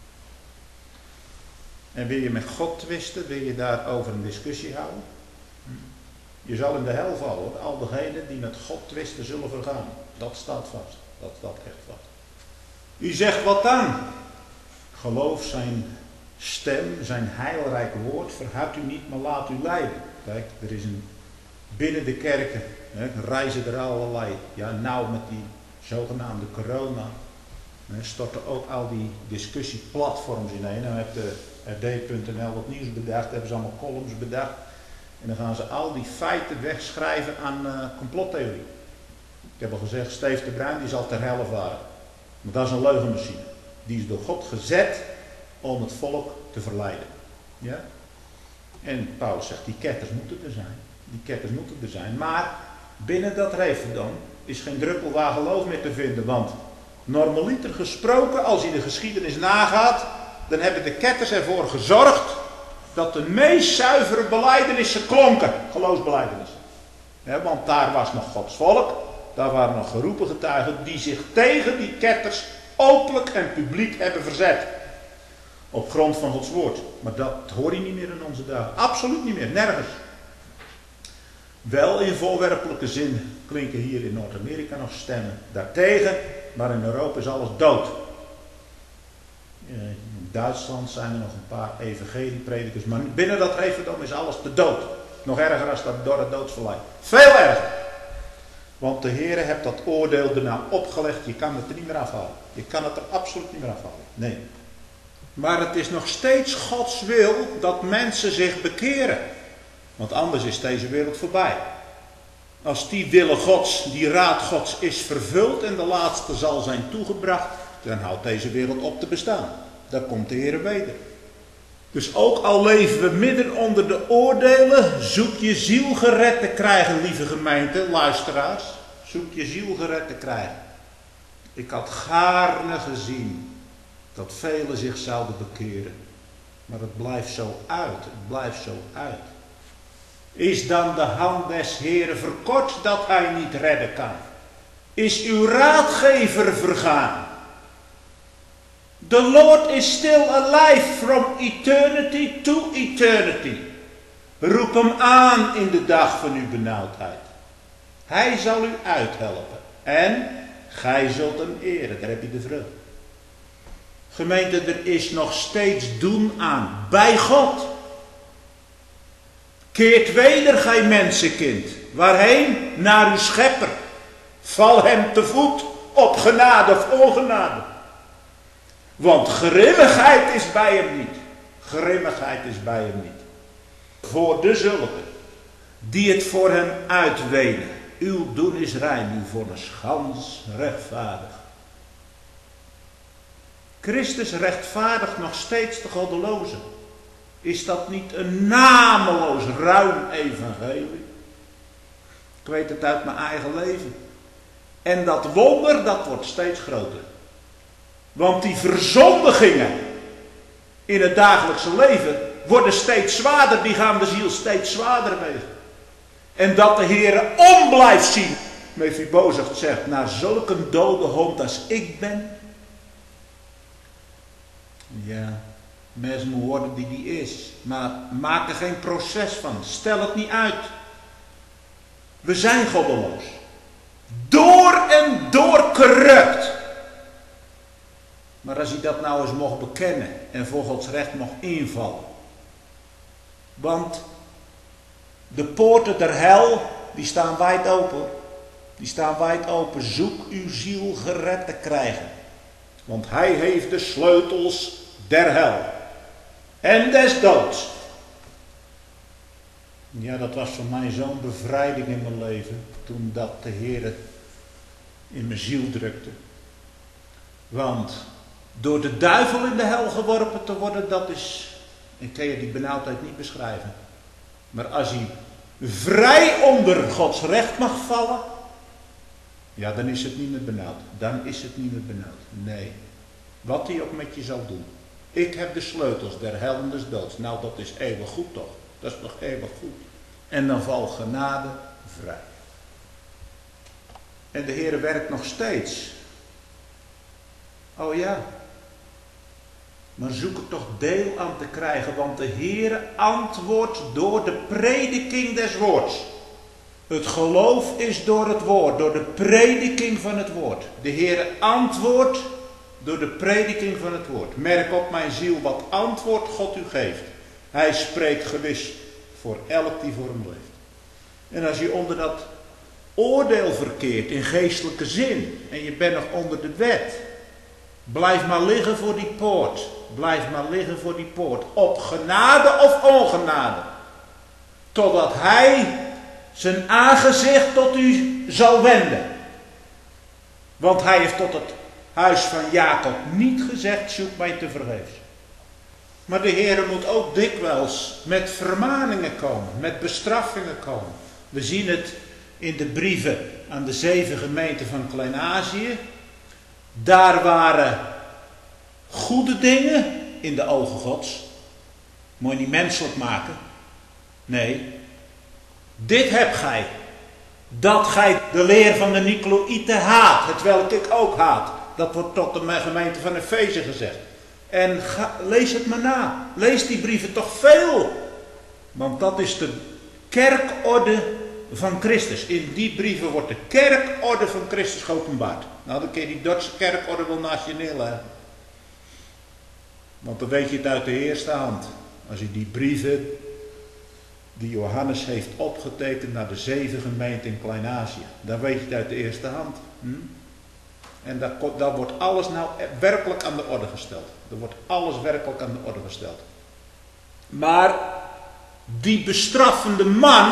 En wil je met God twisten, wil je daarover een discussie houden? Je zal in de hel vallen. Al degenen die met God twisten zullen vergaan. Dat staat vast. Dat staat echt vast. U zegt wat dan? Geloof zijn stem, zijn heilrijk woord, verhard u niet, maar laat u leiden. Kijk, er is een, binnen de kerken, hè, reizen er allerlei, ja nou met die zogenaamde corona, hè, storten ook al die discussieplatforms ineen. Dan heeft de R D punt N L wat nieuws bedacht, hebben ze allemaal columns bedacht. En dan gaan ze al die feiten wegschrijven aan uh, complottheorie. Ik heb al gezegd, Steef de Bruin die zal ter helft waren. Maar dat is een leugenmachine. Die is door God gezet om het volk te verleiden. Ja? En Paulus zegt, die ketters moeten er zijn. Die ketters moeten er zijn. Maar binnen dat referendum is geen druppel waar geloof meer te vinden. Want normaliter gesproken, als je de geschiedenis nagaat, dan hebben de ketters ervoor gezorgd dat de meest zuivere belijdenissen klonken. Geloofsbelijdenissen. Ja, want daar was nog Gods volk. Daar waren nog geroepen getuigen die zich tegen die ketters openlijk en publiek hebben verzet. Op grond van Gods woord. Maar dat hoor je niet meer in onze dagen. Absoluut niet meer. Nergens. Wel in voorwerpelijke zin klinken hier in Noord-Amerika nog stemmen daartegen. Maar in Europa is alles dood. In Duitsland zijn er nog een paar evangeliepredikers. Maar binnen dat referendum is alles te dood. Nog erger als dat door het doodsverlijden. Veel erger. Want de Heer heeft dat oordeel erna opgelegd. Je kan het er niet meer afhalen. Je kan het er absoluut niet meer afhalen. Nee. Maar het is nog steeds Gods wil dat mensen zich bekeren. Want anders is deze wereld voorbij. Als die wille Gods, die raad Gods is vervuld en de laatste zal zijn toegebracht, dan houdt deze wereld op te bestaan. Dan komt de Heer weder. Dus ook al leven we midden onder de oordelen, zoek je ziel gered te krijgen, lieve gemeente, luisteraars. Zoek je ziel gered te krijgen. Ik had gaarne gezien dat velen zich zouden bekeren. Maar het blijft zo uit, het blijft zo uit. Is dan de hand des Heeren verkort dat hij niet redden kan? Is uw raadgever vergaan? The Lord is still alive from eternity to eternity. Roep hem aan in de dag van uw benauwdheid. Hij zal u uithelpen. En gij zult hem eren. Daar heb je de vreugde. Gemeente, er is nog steeds doen aan. Bij God. Keert weder, gij mensenkind. Waarheen? Naar uw schepper. Val hem te voet. Op genade of ongenade. Want grimmigheid is bij hem niet. Grimmigheid is bij hem niet. Voor de zulken die het voor hem uitwenen. Uw doen is rein, uw vonnis gans rechtvaardig. Christus rechtvaardigt nog steeds de goddelozen. Is dat niet een nameloos ruim evangelie? Ik weet het uit mijn eigen leven. En dat wonder, dat wordt steeds groter. Want die verzondigingen in het dagelijkse leven worden steeds zwaarder. Die gaan de ziel steeds zwaarder wegen. En dat de Heer om blijft zien. Mephibosheth zegt, naar zulke dode hond als ik ben. Ja, mensen moet worden die die is. Maar maak er geen proces van. Stel het niet uit. We zijn goddeloos. Door en door corrupt. Maar als hij dat nou eens mocht bekennen en voor Gods recht mocht invallen. Want de poorten der hel, die staan wijd open. Die staan wijd open. Zoek uw ziel gered te krijgen. Want hij heeft de sleutels der hel. En des doods. Ja, dat was voor mij zo'n bevrijding in mijn leven. Toen dat de Heer in mijn ziel drukte. Want door de duivel in de hel geworpen te worden, dat is, ik kan je die benauwdheid niet beschrijven. Maar als hij vrij onder Gods recht mag vallen, ja, dan is het niet meer benauwd. Dan is het niet meer benauwd. Nee. Wat hij ook met je zal doen. Ik heb de sleutels der hel en des doods. Nou, dat is eeuwig goed toch? Dat is toch eeuwig goed? En dan valt genade vrij. En de Heer werkt nog steeds. Oh ja. Maar zoek er toch deel aan te krijgen, want de Heer antwoordt door de prediking des woords. Het geloof is door het woord, door de prediking van het woord. De Heer antwoordt door de prediking van het woord. Merk op mijn ziel wat antwoord God u geeft. Hij spreekt gewis voor elk die voor hem leeft. En als je onder dat oordeel verkeert in geestelijke zin en je bent nog onder de wet, blijf maar liggen voor die poort. Blijf maar liggen voor die poort. Op genade of ongenade. Totdat hij zijn aangezicht tot u zal wenden. Want hij heeft tot het huis van Jacob niet gezegd, zoek mij te vergeefs. Maar de Heer moet ook dikwijls met vermaningen komen. Met bestraffingen komen. We zien het in de brieven aan de zeven gemeenten van Klein-Azië. Daar waren goede dingen in de ogen Gods. Moet je niet menselijk maken. Nee. Dit hebt gij. Dat gij de leer van de Nicolaïten haat. Het welk ik ook haat. Dat wordt tot de gemeente van Efeze gezegd. En ga, lees het maar na. Lees die brieven toch veel. Want dat is de kerkorde van Christus. In die brieven wordt de kerkorde van Christus geopenbaard. Nou, dan kun je die Duitse kerkorde wel naast je neerleggen. Want dan weet je het uit de eerste hand. Als je die brieven die Johannes heeft opgetekend naar de zeven gemeenten in Klein-Azië. Dan weet je het uit de eerste hand. Hm? En daar, daar wordt alles nou werkelijk aan de orde gesteld. Er wordt alles werkelijk aan de orde gesteld. Maar die bestraffende man,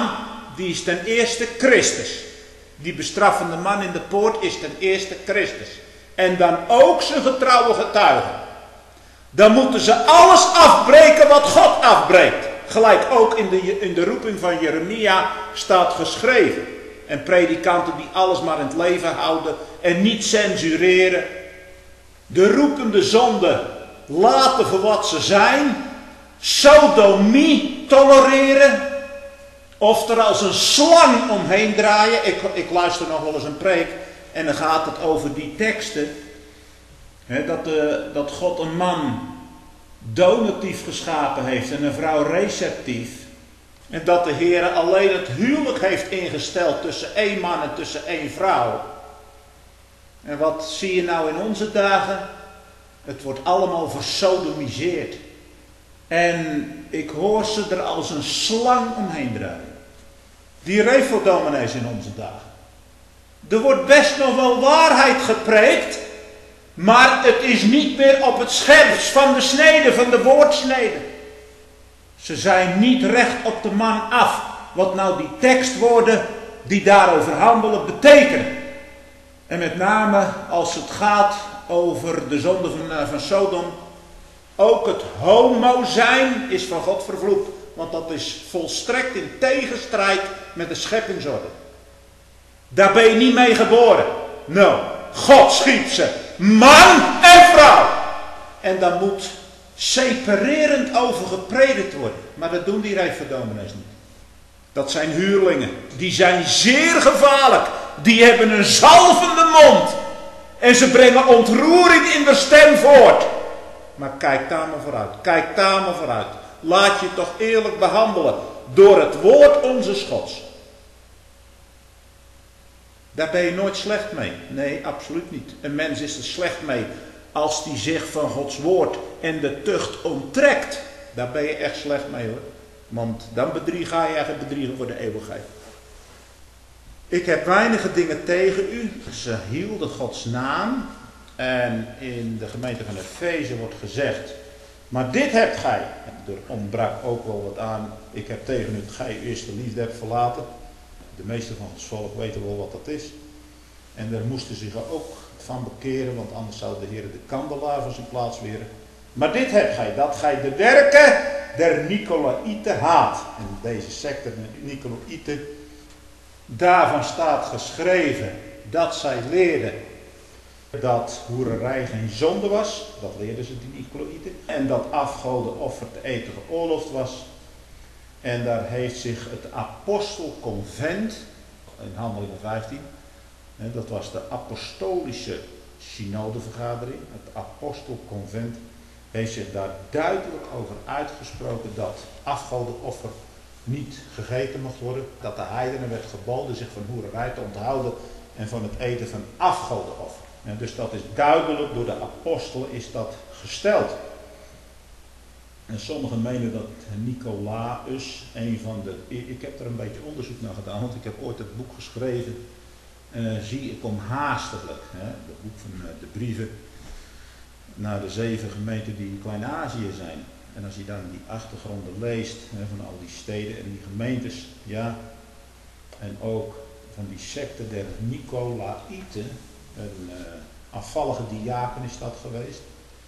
die is ten eerste Christus. Die bestraffende man in de poort is ten eerste Christus. En dan ook zijn getrouwe getuigen. Dan moeten ze alles afbreken wat God afbreekt. Gelijk ook in de, in de roeping van Jeremia staat geschreven. En predikanten die alles maar in het leven houden en niet censureren. De roepende zonde laten voor wat ze zijn. Sodomie tolereren. Of er als een slang omheen draaien. Ik, ik luister nog wel eens een preek. En dan gaat het over die teksten. He, dat, de, dat God een man donatief geschapen heeft en een vrouw receptief. En dat de Heer alleen het huwelijk heeft ingesteld tussen één man en tussen één vrouw. En wat zie je nou in onze dagen? Het wordt allemaal versodomiseerd. En ik hoor ze er als een slang omheen draaien. Die refodominees in onze dagen. Er wordt best nog wel waarheid gepreekt. Maar het is niet meer op het scherpst van de snede, van de woordsnede. Ze zijn niet recht op de man af. Wat nou die tekstwoorden die daarover handelen betekenen. En met name als het gaat over de zonde van, van Sodom. Ook het homo zijn is van God vervloekt. Want dat is volstrekt in tegenstrijd met de scheppingsorde. Daar ben je niet mee geboren. Nou, God schiep ze. Man en vrouw. En dan moet separerend over gepredikt worden. Maar dat doen die rechtverdominees niet. Dat zijn huurlingen. Die zijn zeer gevaarlijk. Die hebben een zalvende mond. En ze brengen ontroering in de stem voort. Maar kijk daar maar vooruit. Kijk daar maar vooruit. Laat je toch eerlijk behandelen. Door het woord onze Gods. Daar ben je nooit slecht mee. Nee, absoluut niet. Een mens is er slecht mee als die zich van Gods woord en de tucht onttrekt. Daar ben je echt slecht mee hoor. Want dan bedrieg, ga je eigenlijk bedriegen voor de eeuwigheid. Ik heb weinige dingen tegen u. Ze hielden Gods naam. En in de gemeente van Efeze wordt gezegd. Maar dit hebt gij. Er ontbrak ook wel wat aan. Ik heb tegen u dat gij uw eerste liefde hebt verlaten. De meeste van het volk weten wel wat dat is. En daar moesten zich ook van bekeren, want anders zou de Heer de kandelaar van zijn plaats weren. Maar dit hebt gij, dat gij de werken der Nicolaïten haat. En deze secte, de Nicolaïten, daarvan staat geschreven dat zij leerden dat hoererij geen zonde was. Dat leerden ze, die Nicolaïten. En dat afgodenoffer te eten geoorloofd was. En daar heeft zich het apostelconvent, in Handelingen vijftien, dat was de apostolische synodevergadering, het apostelconvent, heeft zich daar duidelijk over uitgesproken dat afgodenoffer niet gegeten mocht worden. Dat de heidenen werd geboden zich van hoererij te onthouden en van het eten van afgodenoffer. En dus dat is duidelijk, door de apostelen is dat gesteld. En sommigen menen dat Nicolaus, een van de... Ik heb er een beetje onderzoek naar gedaan, want ik heb ooit het boek geschreven. Uh, zie ik om haastelijk. Hè, het boek van uh, de brieven naar de zeven gemeenten die in Klein-Azië zijn. En als je dan die achtergronden leest, hè, van al die steden en die gemeentes. Ja, en ook van die secte der Nicolaïten. Een uh, afvallige diaken is dat geweest.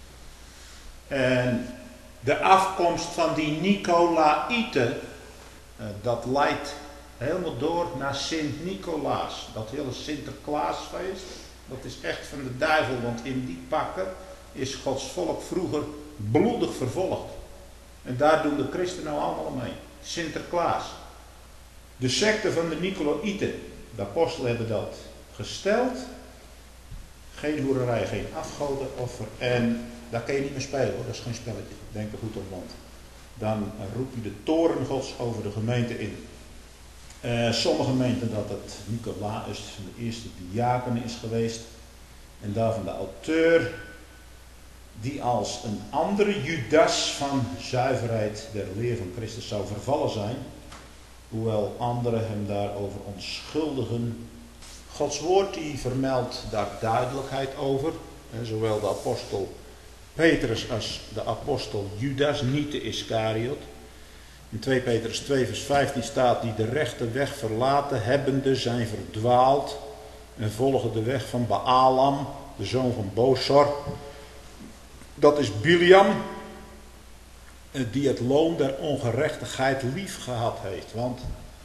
En de afkomst van die Nicolaïten, uh, dat leidt helemaal door naar Sint-Nicolaas. Dat hele Sinterklaasfeest, dat is echt van de duivel, want in die pakken is Gods volk vroeger bloedig vervolgd. En daar doen de christenen nou allemaal mee. Sinterklaas. De secte van de Nicolaïten, de apostelen hebben dat gesteld. Geen hoererij, geen afgodenoffer. En daar kun je niet meer spelen hoor, dat is geen spelletje. Denk er goed op, want dan roep je de toren Gods over de gemeente in. Uh, sommigen menen dat het Nicolaas de eerste diaken is geweest. En daarvan de auteur, die als een andere Judas van zuiverheid der leer van Christus zou vervallen zijn. Hoewel anderen hem daarover onschuldigen. Gods woord die vermeldt daar duidelijkheid over. En zowel de apostel Petrus als de apostel Judas, niet de Iscariot. In twee Petrus twee vers vijftien staat: die de rechte weg verlaten hebbende zijn verdwaald en volgen de weg van Baalam, de zoon van Bosor. Dat is Biliam, die het loon der ongerechtigheid lief gehad heeft. Want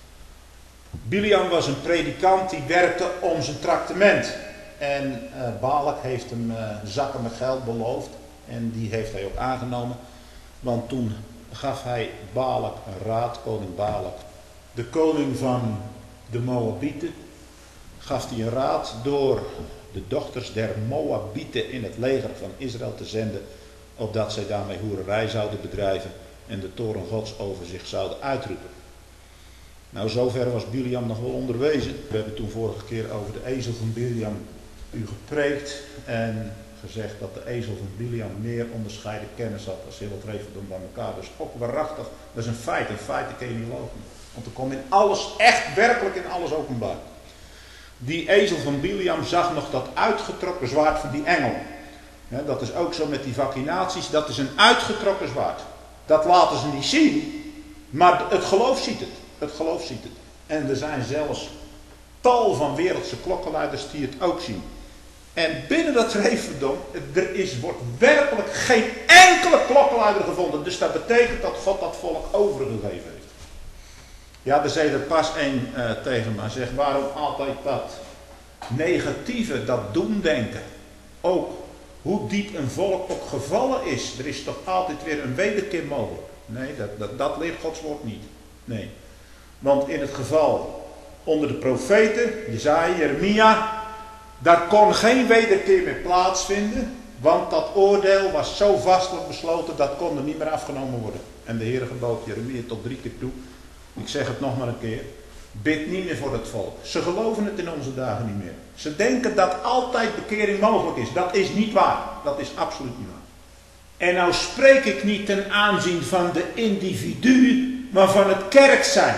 Biliam was een predikant die werkte om zijn traktement. En uh, Balak heeft hem uh, zakken met geld beloofd. En die heeft hij ook aangenomen. Want toen gaf hij Balak een raad, koning Balak. De koning van de Moabieten gaf hij een raad door de dochters der Moabieten in het leger van Israël te zenden. Opdat zij daarmee hoererij zouden bedrijven en de toren Gods over zich zouden uitroepen. Nou, zover was Biliam nog wel onderwezen. We hebben toen vorige keer over de ezel van Biliam u gepreekt en gezegd dat de ezel van Biliam meer onderscheiden kennis had als heel het regeldom bij elkaar. Dus ook waarachtig, dat is een feit. Een feit dat kun je niet lopen. Want er komt in alles, echt werkelijk in alles openbaar. Die ezel van Biliam zag nog dat uitgetrokken zwaard van die engel. Ja, dat is ook zo met die vaccinaties. Dat is een uitgetrokken zwaard. Dat laten ze niet zien. Maar het geloof ziet het. Het geloof ziet het. En er zijn zelfs tal van wereldse klokkenluiders die het ook zien. En binnen dat regeldom, er is, wordt werkelijk geen enkele klokkenluider gevonden. Dus dat betekent dat God dat volk overgegeven heeft. Ja, er zei er pas één uh, tegen me. Hij zegt, waarom altijd dat negatieve, dat doemdenken? Ook hoe diep een volk ook gevallen is. Er is toch altijd weer een wederkeer mogelijk. Nee, dat, dat, dat leert Gods woord niet. Nee. Want in het geval onder de profeten, Jesaja, Jeremia, daar kon geen wederkeer meer plaatsvinden. Want dat oordeel was zo vastelijk besloten, dat kon er niet meer afgenomen worden. En de Heer gebood Jeremia tot drie keer toe. Ik zeg het nog maar een keer. Bid niet meer voor het volk. Ze geloven het in onze dagen niet meer. Ze denken dat altijd bekering mogelijk is. Dat is niet waar. Dat is absoluut niet waar. En nou spreek ik niet ten aanzien van de individu, maar van het kerk zijn.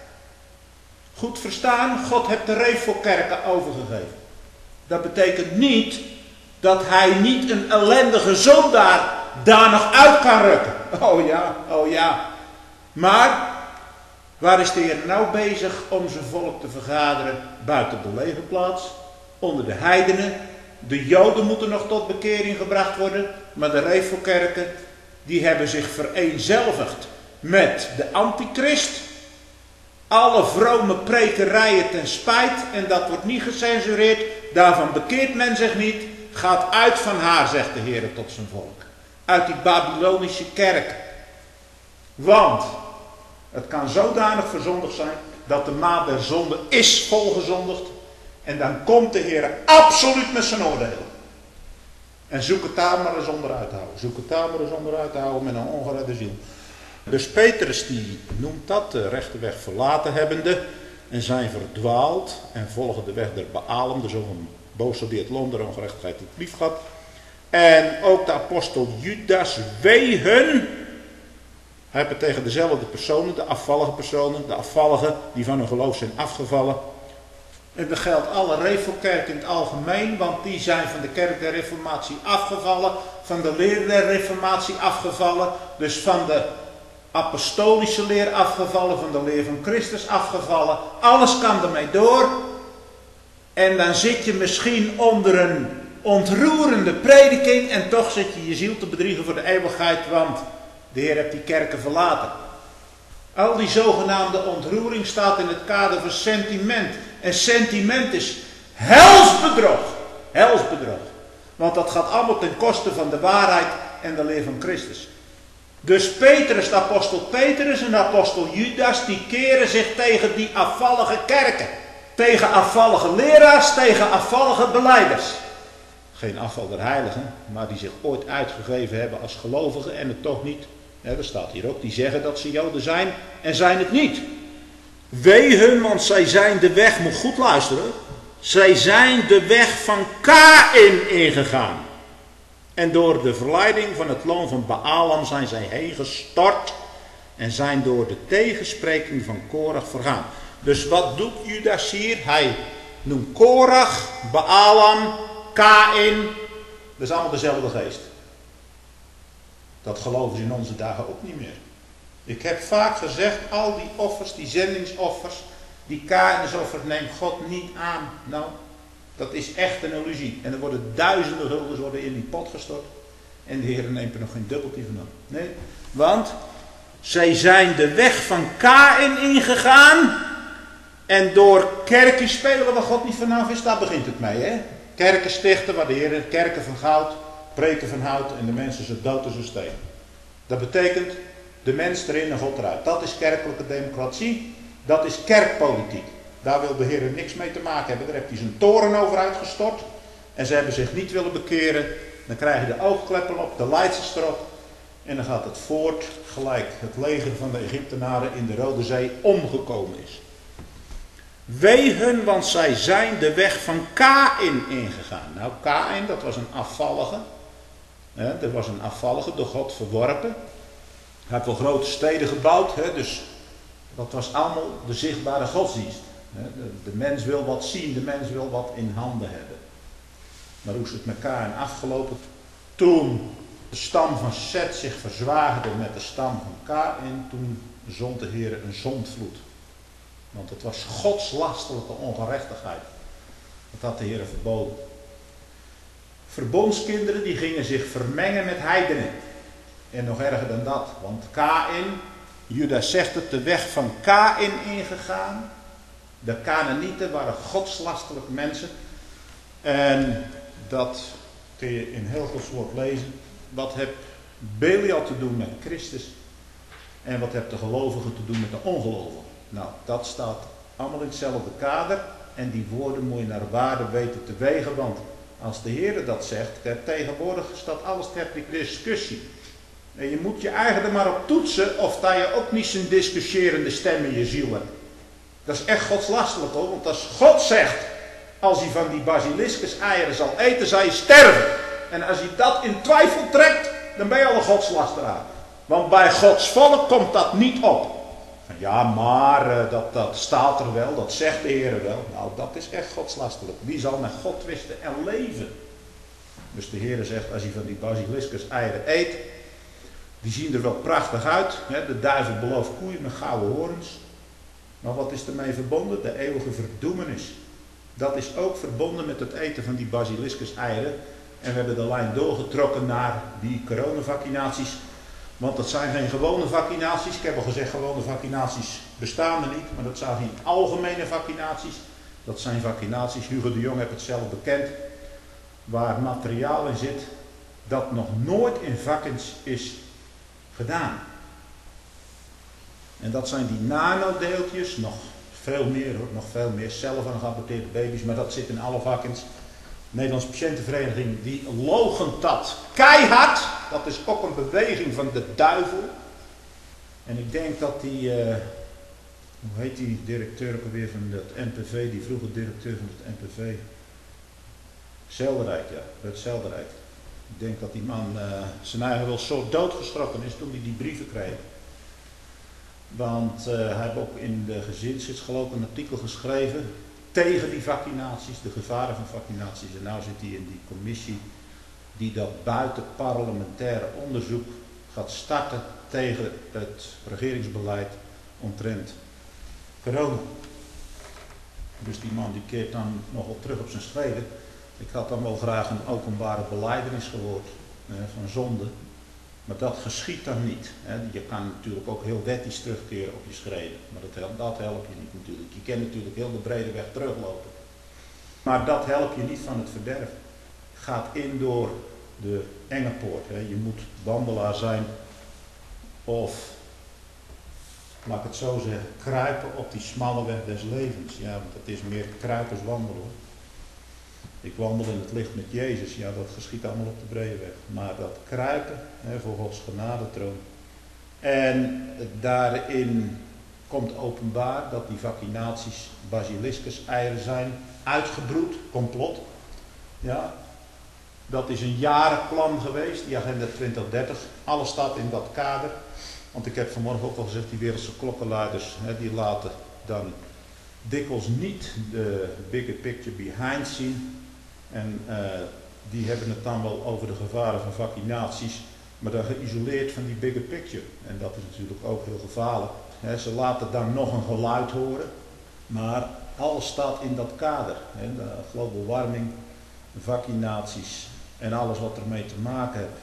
Goed verstaan, God heeft de reef voor kerken overgegeven. Dat betekent niet dat hij niet een ellendige zondaar daar nog uit kan rukken. Oh ja, oh ja. Maar waar is de Heer nou bezig om zijn volk te vergaderen? Buiten de legerplaats, onder de heidenen. De Joden moeten nog tot bekering gebracht worden. Maar de Refokerken, die hebben zich vereenzelvigd met de antichrist. Alle vrome prekerijen ten spijt. En dat wordt niet gecensureerd. Daarvan bekeert men zich niet. Gaat uit van haar, zegt de Heer tot zijn volk. Uit die Babylonische kerk. Want het kan zodanig verzondigd zijn dat de maat der zonde is volgezondigd. En dan komt de Heer absoluut met zijn oordelen. En zoek het daar maar eens onderuit te houden. Zoek het daar maar eens onderuit te houden met een ongeredde ziel. Dus Petrus die noemt dat de rechte weg verlaten hebbende. En zijn verdwaald en volgen de weg der Baalam, de zoon van Bosor die het loon der ongerechtigheid het lief had. En ook de apostel Judas wehen. Hij heeft het tegen dezelfde personen, de afvallige personen, de afvalligen die van hun geloof zijn afgevallen. En dat geldt alle Refokerken in het algemeen, want die zijn van de kerk der reformatie afgevallen, van de leer der reformatie afgevallen, dus van de apostolische leer afgevallen, van de leer van Christus afgevallen. Alles kan ermee door. En dan zit je misschien onder een ontroerende prediking en toch zit je je ziel te bedriegen voor de eeuwigheid, want de Heer heeft die kerken verlaten. Al die zogenaamde ontroering staat in het kader van sentiment. En sentiment is helsbedrog. Helsbedrog. Want dat gaat allemaal ten koste van de waarheid en de leer van Christus. Dus Petrus, de apostel Petrus en de apostel Judas, die keren zich tegen die afvallige kerken. Tegen afvallige leraars, tegen afvallige belijders. Geen afval der heiligen, maar die zich ooit uitgegeven hebben als gelovigen en het toch niet. Ja, dat staat hier ook. Die zeggen dat ze Joden zijn en zijn het niet. Wee hun, want zij zijn de weg, moet goed luisteren. Zij zijn de weg van Kaïn ingegaan. En door de verleiding van het loon van Baalam zijn zij heen gestort. En zijn door de tegenspreking van Korach vergaan. Dus wat doet Judas hier? Hij noemt Korach, Baalam, Kaïn. Dat is allemaal dezelfde geest. Dat geloven ze in onze dagen ook niet meer. Ik heb vaak gezegd, al die offers, die zendingsoffers, die kaartensoffers neemt God niet aan. Nou, dat is echt een illusie. En er worden duizenden guldens worden in die pot gestort. En de Heer neemt er nog geen dubbeltje van aan. Nee, want zij zijn de weg van Kaïn ingegaan. En door kerken spelen waar God niet vanaf is, daar begint het mee. Hè? Kerken stichten waar de Heer kerken van goud, preken van hout en de mensen zo dood als een steen. Dat betekent de mens erin en God eruit. Dat is kerkelijke democratie. Dat is kerkpolitiek. Daar wil de Heer niks mee te maken hebben. Daar heeft hij zijn toren over uitgestort. En ze hebben zich niet willen bekeren. Dan krijg je de oogkleppen op, de leidsels erop. En dan gaat het voort gelijk het leger van de Egyptenaren in de Rode Zee omgekomen is. Wee hun, want zij zijn de weg van Kaïn ingegaan. Nou, Kaïn, dat was een afvallige. Hè, dat was een afvallige, door God verworpen. Hij heeft wel grote steden gebouwd, hè, dus dat was allemaal de zichtbare godsdienst. Hè. De, de mens wil wat zien, de mens wil wat in handen hebben. Maar hoe is het met Kaïn afgelopen? Toen de stam van Seth zich verzwaagde met de stam van Kaïn, toen zond de Heer een zondvloed. Want het was godslastelijke ongerechtigheid. Dat had de Heer verboden. Verbondskinderen die gingen zich vermengen met heidenen. En nog erger dan dat. Want Kaïn, Judas zegt het, de weg van Kaïn ingegaan. De Kanaanieten waren godslastelijke mensen. En dat kun je in heel Gods woord lezen. Wat heeft Belial te doen met Christus? En wat heeft de gelovigen te doen met de ongelovigen? Nou, dat staat allemaal in hetzelfde kader. En die woorden moet je naar waarde weten te wegen. Want als de Heer dat zegt, tegenwoordig staat alles ter discussie. En je moet je eigen er maar op toetsen of dat je ook niet zo'n discussierende stem in je ziel hebt. Dat is echt godslastelijk hoor. Want als God zegt, als hij van die basiliscus eieren zal eten, zal je sterven. En als hij dat in twijfel trekt, dan ben je al een godslasteraar. Want bij Gods volk komt dat niet op. Ja, maar uh, dat, dat staat er wel, dat zegt de Heer wel. Nou, dat is echt godslastelijk. Wie zal met God twisten en leven? Dus de Heer zegt, als hij van die basiliscus eieren eet, die zien er wel prachtig uit. Hè? De duivel belooft koeien met gouden horens. Maar wat is ermee verbonden? De eeuwige verdoemenis. Dat is ook verbonden met het eten van die basiliscus eieren. En we hebben de lijn doorgetrokken naar die coronavaccinaties. Want dat zijn geen gewone vaccinaties. Ik heb al gezegd, gewone vaccinaties bestaan er niet. Maar dat zijn geen algemene vaccinaties. Dat zijn vaccinaties, Hugo de Jong heeft het zelf bekend. Waar materiaal in zit dat nog nooit in vakkens is gedaan. En dat zijn die nanodeeltjes, nog veel meer, nog veel meer cellen van geaborteerde baby's. Maar dat zit in alle vakkens. De Nederlandse Patiëntenvereniging die loochent dat keihard. Dat is ook een beweging van de duivel. En ik denk dat die, uh, hoe heet die directeur ook alweer van het N P V, die vroeger directeur van het N P V. Zelderijk, ja, Rut Zelderijk. Ik denk dat die man uh, zijn eigen wel zo doodgeschrokken is toen hij die brieven kreeg. Want uh, hij heeft ook in de gezinsgids geloof ik een artikel geschreven tegen die vaccinaties, de gevaren van vaccinaties. En nu zit hij in die commissie die dat buitenparlementaire onderzoek gaat starten tegen het regeringsbeleid omtrent corona. Dus die man die keert dan nogal terug op zijn schreden. Ik had dan wel graag een openbare belijdenis gehoord eh, van zonde. Maar dat geschiet dan niet. Hè. Je kan natuurlijk ook heel wettisch terugkeren op je schreden. Maar dat helpt, dat helpt je niet natuurlijk. Je kan natuurlijk heel de brede weg teruglopen. Maar dat helpt je niet van het verderf. Gaat in door de enge poort. Hè. Je moet wandelaar zijn. Of, laat ik het zo zeggen, kruipen op die smalle weg des levens. Ja, want het is meer kruipers wandelen. Hoor. Ik wandel in het licht met Jezus, ja dat geschiet allemaal op de brede weg. Maar dat kruipen hè, voor Gods genadetroon. En daarin komt openbaar dat die vaccinaties basiliscus eieren zijn, uitgebroed, complot. Ja, dat is een jarenplan geweest, die agenda twintig dertig. Alles staat in dat kader. Want ik heb vanmorgen ook al gezegd, die wereldse klokkenluiders, hè, die laten dan dikwijls niet de bigger picture behind zien. En uh, die hebben het dan wel over de gevaren van vaccinaties. maar dan geïsoleerd van die bigger picture. En dat is natuurlijk ook heel gevaarlijk. He, ze laten dan nog een geluid horen, maar alles staat in dat kader. He, de global warming, de vaccinaties en alles wat ermee te maken heeft.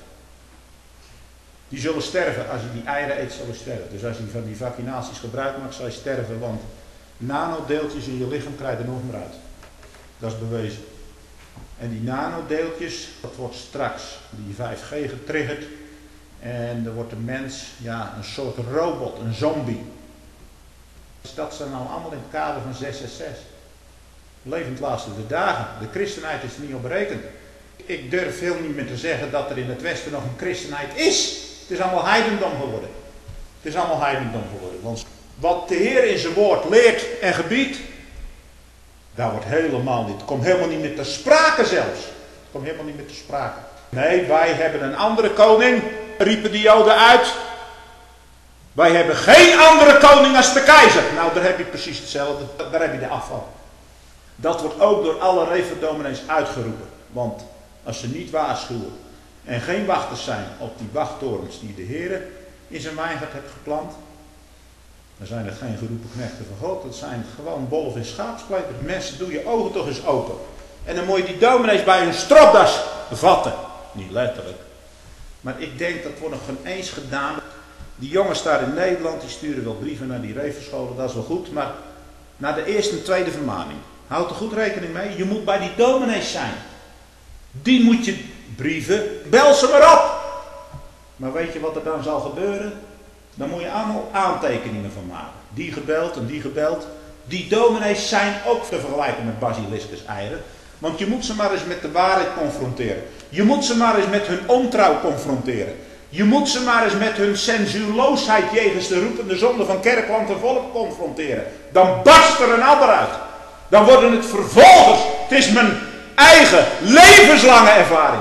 Die zullen sterven, als je die eieren eet, zullen sterven. Dus als je van die vaccinaties gebruik maakt, zal je sterven, want nanodeeltjes in je lichaam krijg je er nooit meer uit. Dat is bewezen. En die nanodeeltjes, dat wordt straks die vijf G getriggerd. En er wordt de mens, ja, een soort robot, een zombie. Dus dat zijn nou allemaal in het kader van zes zes zes. Levend laatste de dagen. De christenheid is er niet op berekend. Ik durf veel niet meer te zeggen dat er in het Westen nog een christenheid is. Het is allemaal heidendom geworden. Het is allemaal heidendom geworden. Want wat de Heer in zijn woord leert en gebiedt, daar wordt helemaal niet, het komt helemaal niet meer te sprake zelfs. Het komt helemaal niet meer te sprake. Nee, wij hebben een andere koning, riepen de Joden uit. Wij hebben geen andere koning als de keizer. Nou, daar heb je precies hetzelfde. Daar heb je de afval. Dat wordt ook door alle reverdominees uitgeroepen. Want als ze niet waarschuwen en geen wachters zijn op die wachttorens die de Heer in zijn wijngaard heeft geplant, dan zijn het geen geroepen knechten van God. Dat zijn gewoon wolven in schaapskleed. Mensen, doe je ogen toch eens open. En dan moet je die dominees bij hun stropdas vatten. Niet letterlijk. Maar ik denk dat wordt nog geen eens gedaan. Die jongens daar in Nederland, die sturen wel brieven naar die revenscholen, dat is wel goed. Maar na de eerste en tweede vermaning, houd er goed rekening mee. Je moet bij die dominees zijn. Die moet je brieven, bel ze maar op. Maar weet je wat er dan zal gebeuren? Dan moet je allemaal aantekeningen van maken. Die gebeld en die gebeld. Die dominees zijn ook te vergelijken met basiliscus eieren. Want je moet ze maar eens met de waarheid confronteren. Je moet ze maar eens met hun ontrouw confronteren. Je moet ze maar eens met hun censuurloosheid jegens de roepende zonde van kerk, land en volk confronteren. Dan barst er een ander uit. Dan worden het vervolgers. Het is mijn eigen levenslange ervaring.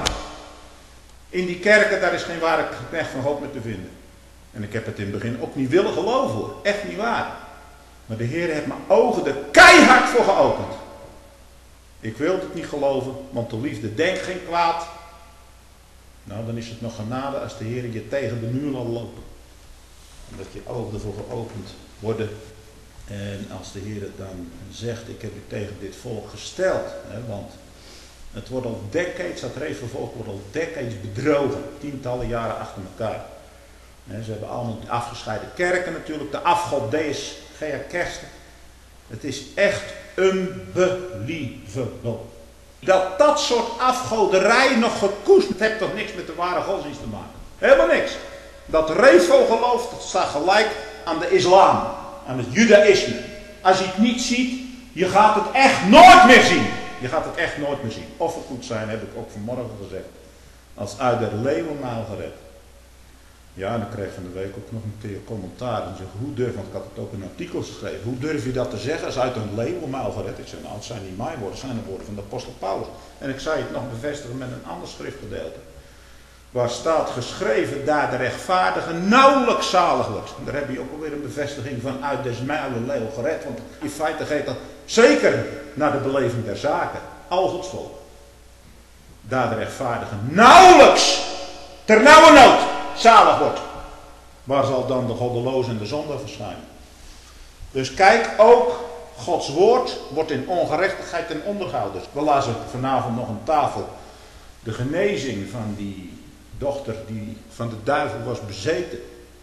In die kerken, daar is geen ware knecht van God meer te vinden. En ik heb het in het begin ook niet willen geloven hoor. Echt niet waar. Maar de Heer heeft mijn ogen er keihard voor geopend. Ik wilde het niet geloven, want de liefde denkt geen kwaad. Nou, dan is het nog genade als de Heer je tegen de muur laat lopen. Omdat je ogen ervoor geopend worden. En als de Heer het dan zegt, ik heb u tegen dit volk gesteld. Hè, want het wordt al decades, dat revenvolk wordt al decades bedrogen. Tientallen jaren achter elkaar. He, ze hebben allemaal afgescheiden kerken natuurlijk. De afgod Deus Gea Kersten. Het is echt unbelievable. Dat dat soort afgoderij nog gekoesterd heeft, toch niks met de ware godsdienst te maken. Helemaal niks. Dat revo-geloof, dat staat gelijk aan de islam. Aan het judaïsme. Als je het niet ziet, je gaat het echt nooit meer zien. Je gaat het echt nooit meer zien. Of het moet zijn, heb ik ook vanmorgen gezegd. Als uit de leeuwenmaal gered. Ja, en dan kreeg ik van de week ook nog een commentaar. En zeg, hoe durf, want ik had het ook in een artikel geschreven. Hoe durf je dat te zeggen als uit een leeuwenmaal gered? Ik zei, nou, het zijn niet mijn woorden, het zijn de woorden van de apostel Paulus. En ik zei het nog bevestigen met een ander schriftgedeelte. Waar staat geschreven, daar de rechtvaardige nauwelijks zalig wordt. En daar heb je ook alweer een bevestiging van uit des muilen leeuw gered. Want in feite geeft dat zeker naar de beleving der zaken. Al Gods volk. Daar de rechtvaardige nauwelijks, ter nauwe nood, zalig wordt. Waar zal dan de goddeloze en de zonde verschijnen? Dus kijk ook, Gods woord wordt in ongerechtigheid ten onder gehouden. We lazen vanavond nog een tafel. De genezing van die dochter die van de duivel was bezeten.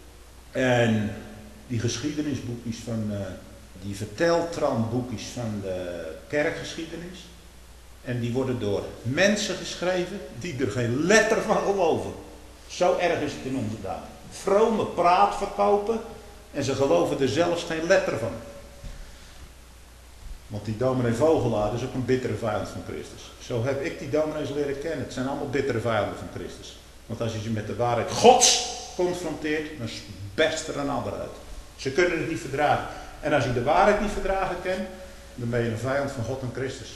En die geschiedenisboekjes van, uh, die verteltrandboekjes van de kerkgeschiedenis. En die worden door mensen geschreven die er geen letter van geloven. Zo erg is het in onze dagen. Vrome praat verkopen en ze geloven er zelfs geen letter van. Want die dominee Vogelaar is ook een bittere vijand van Christus. Zo heb ik die dominees leren kennen. Het zijn allemaal bittere vijanden van Christus. Want als je ze met de waarheid Gods confronteert, dan berst er een ander uit. Ze kunnen het niet verdragen. En als je de waarheid niet verdragen kent, dan ben je een vijand van God en Christus.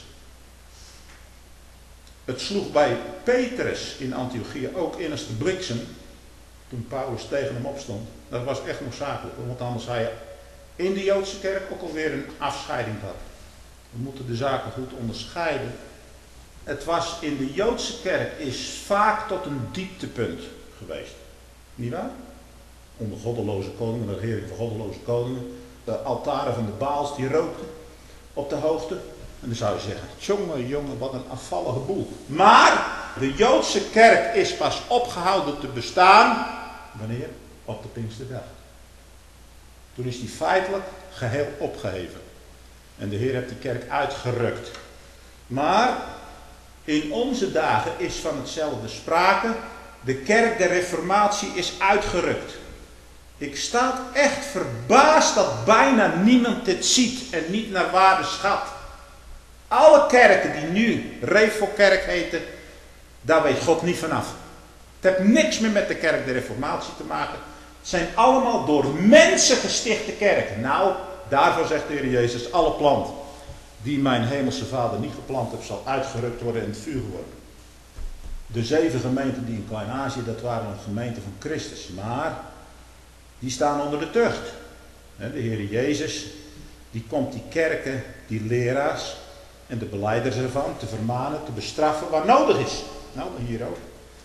Het sloeg bij Petrus in Antiochië ook in als de bliksem, toen Paulus tegen hem opstond. Dat was echt noodzakelijk, want anders hij in de Joodse kerk ook alweer een afscheiding had. We moeten de zaken goed onderscheiden. Het was in de Joodse kerk is vaak tot een dieptepunt geweest. Niet waar? Onder goddeloze koningen, de regering van goddeloze koningen. De altaren van de Baals die rookten op de hoogte. En dan zou je zeggen, jongen, jongen, wat een afvallige boel. Maar de Joodse kerk is pas opgehouden te bestaan. Wanneer? Op de Pinksterdag. Toen is die feitelijk geheel opgeheven. En de Heer heeft die kerk uitgerukt. Maar in onze dagen is van hetzelfde sprake. De kerk der Reformatie is uitgerukt. Ik sta echt verbaasd dat bijna niemand dit ziet en niet naar waarde schat. Alle kerken die nu Refokerk heten, daar weet God niet vanaf. Het heeft niks meer met de kerk der Reformatie te maken. Het zijn allemaal door mensen gestichte kerken. Nou, daarvoor zegt de Heer Jezus, alle plant die mijn hemelse Vader niet geplant heeft, zal uitgerukt worden en het vuur worden. De zeven gemeenten die in Klein-Azië, dat waren een gemeente van Christus. Maar die staan onder de tucht. De Heer Jezus, die komt die kerken, die leraars en de belijders ervan te vermanen, te bestraffen waar nodig is. Nou, hier ook.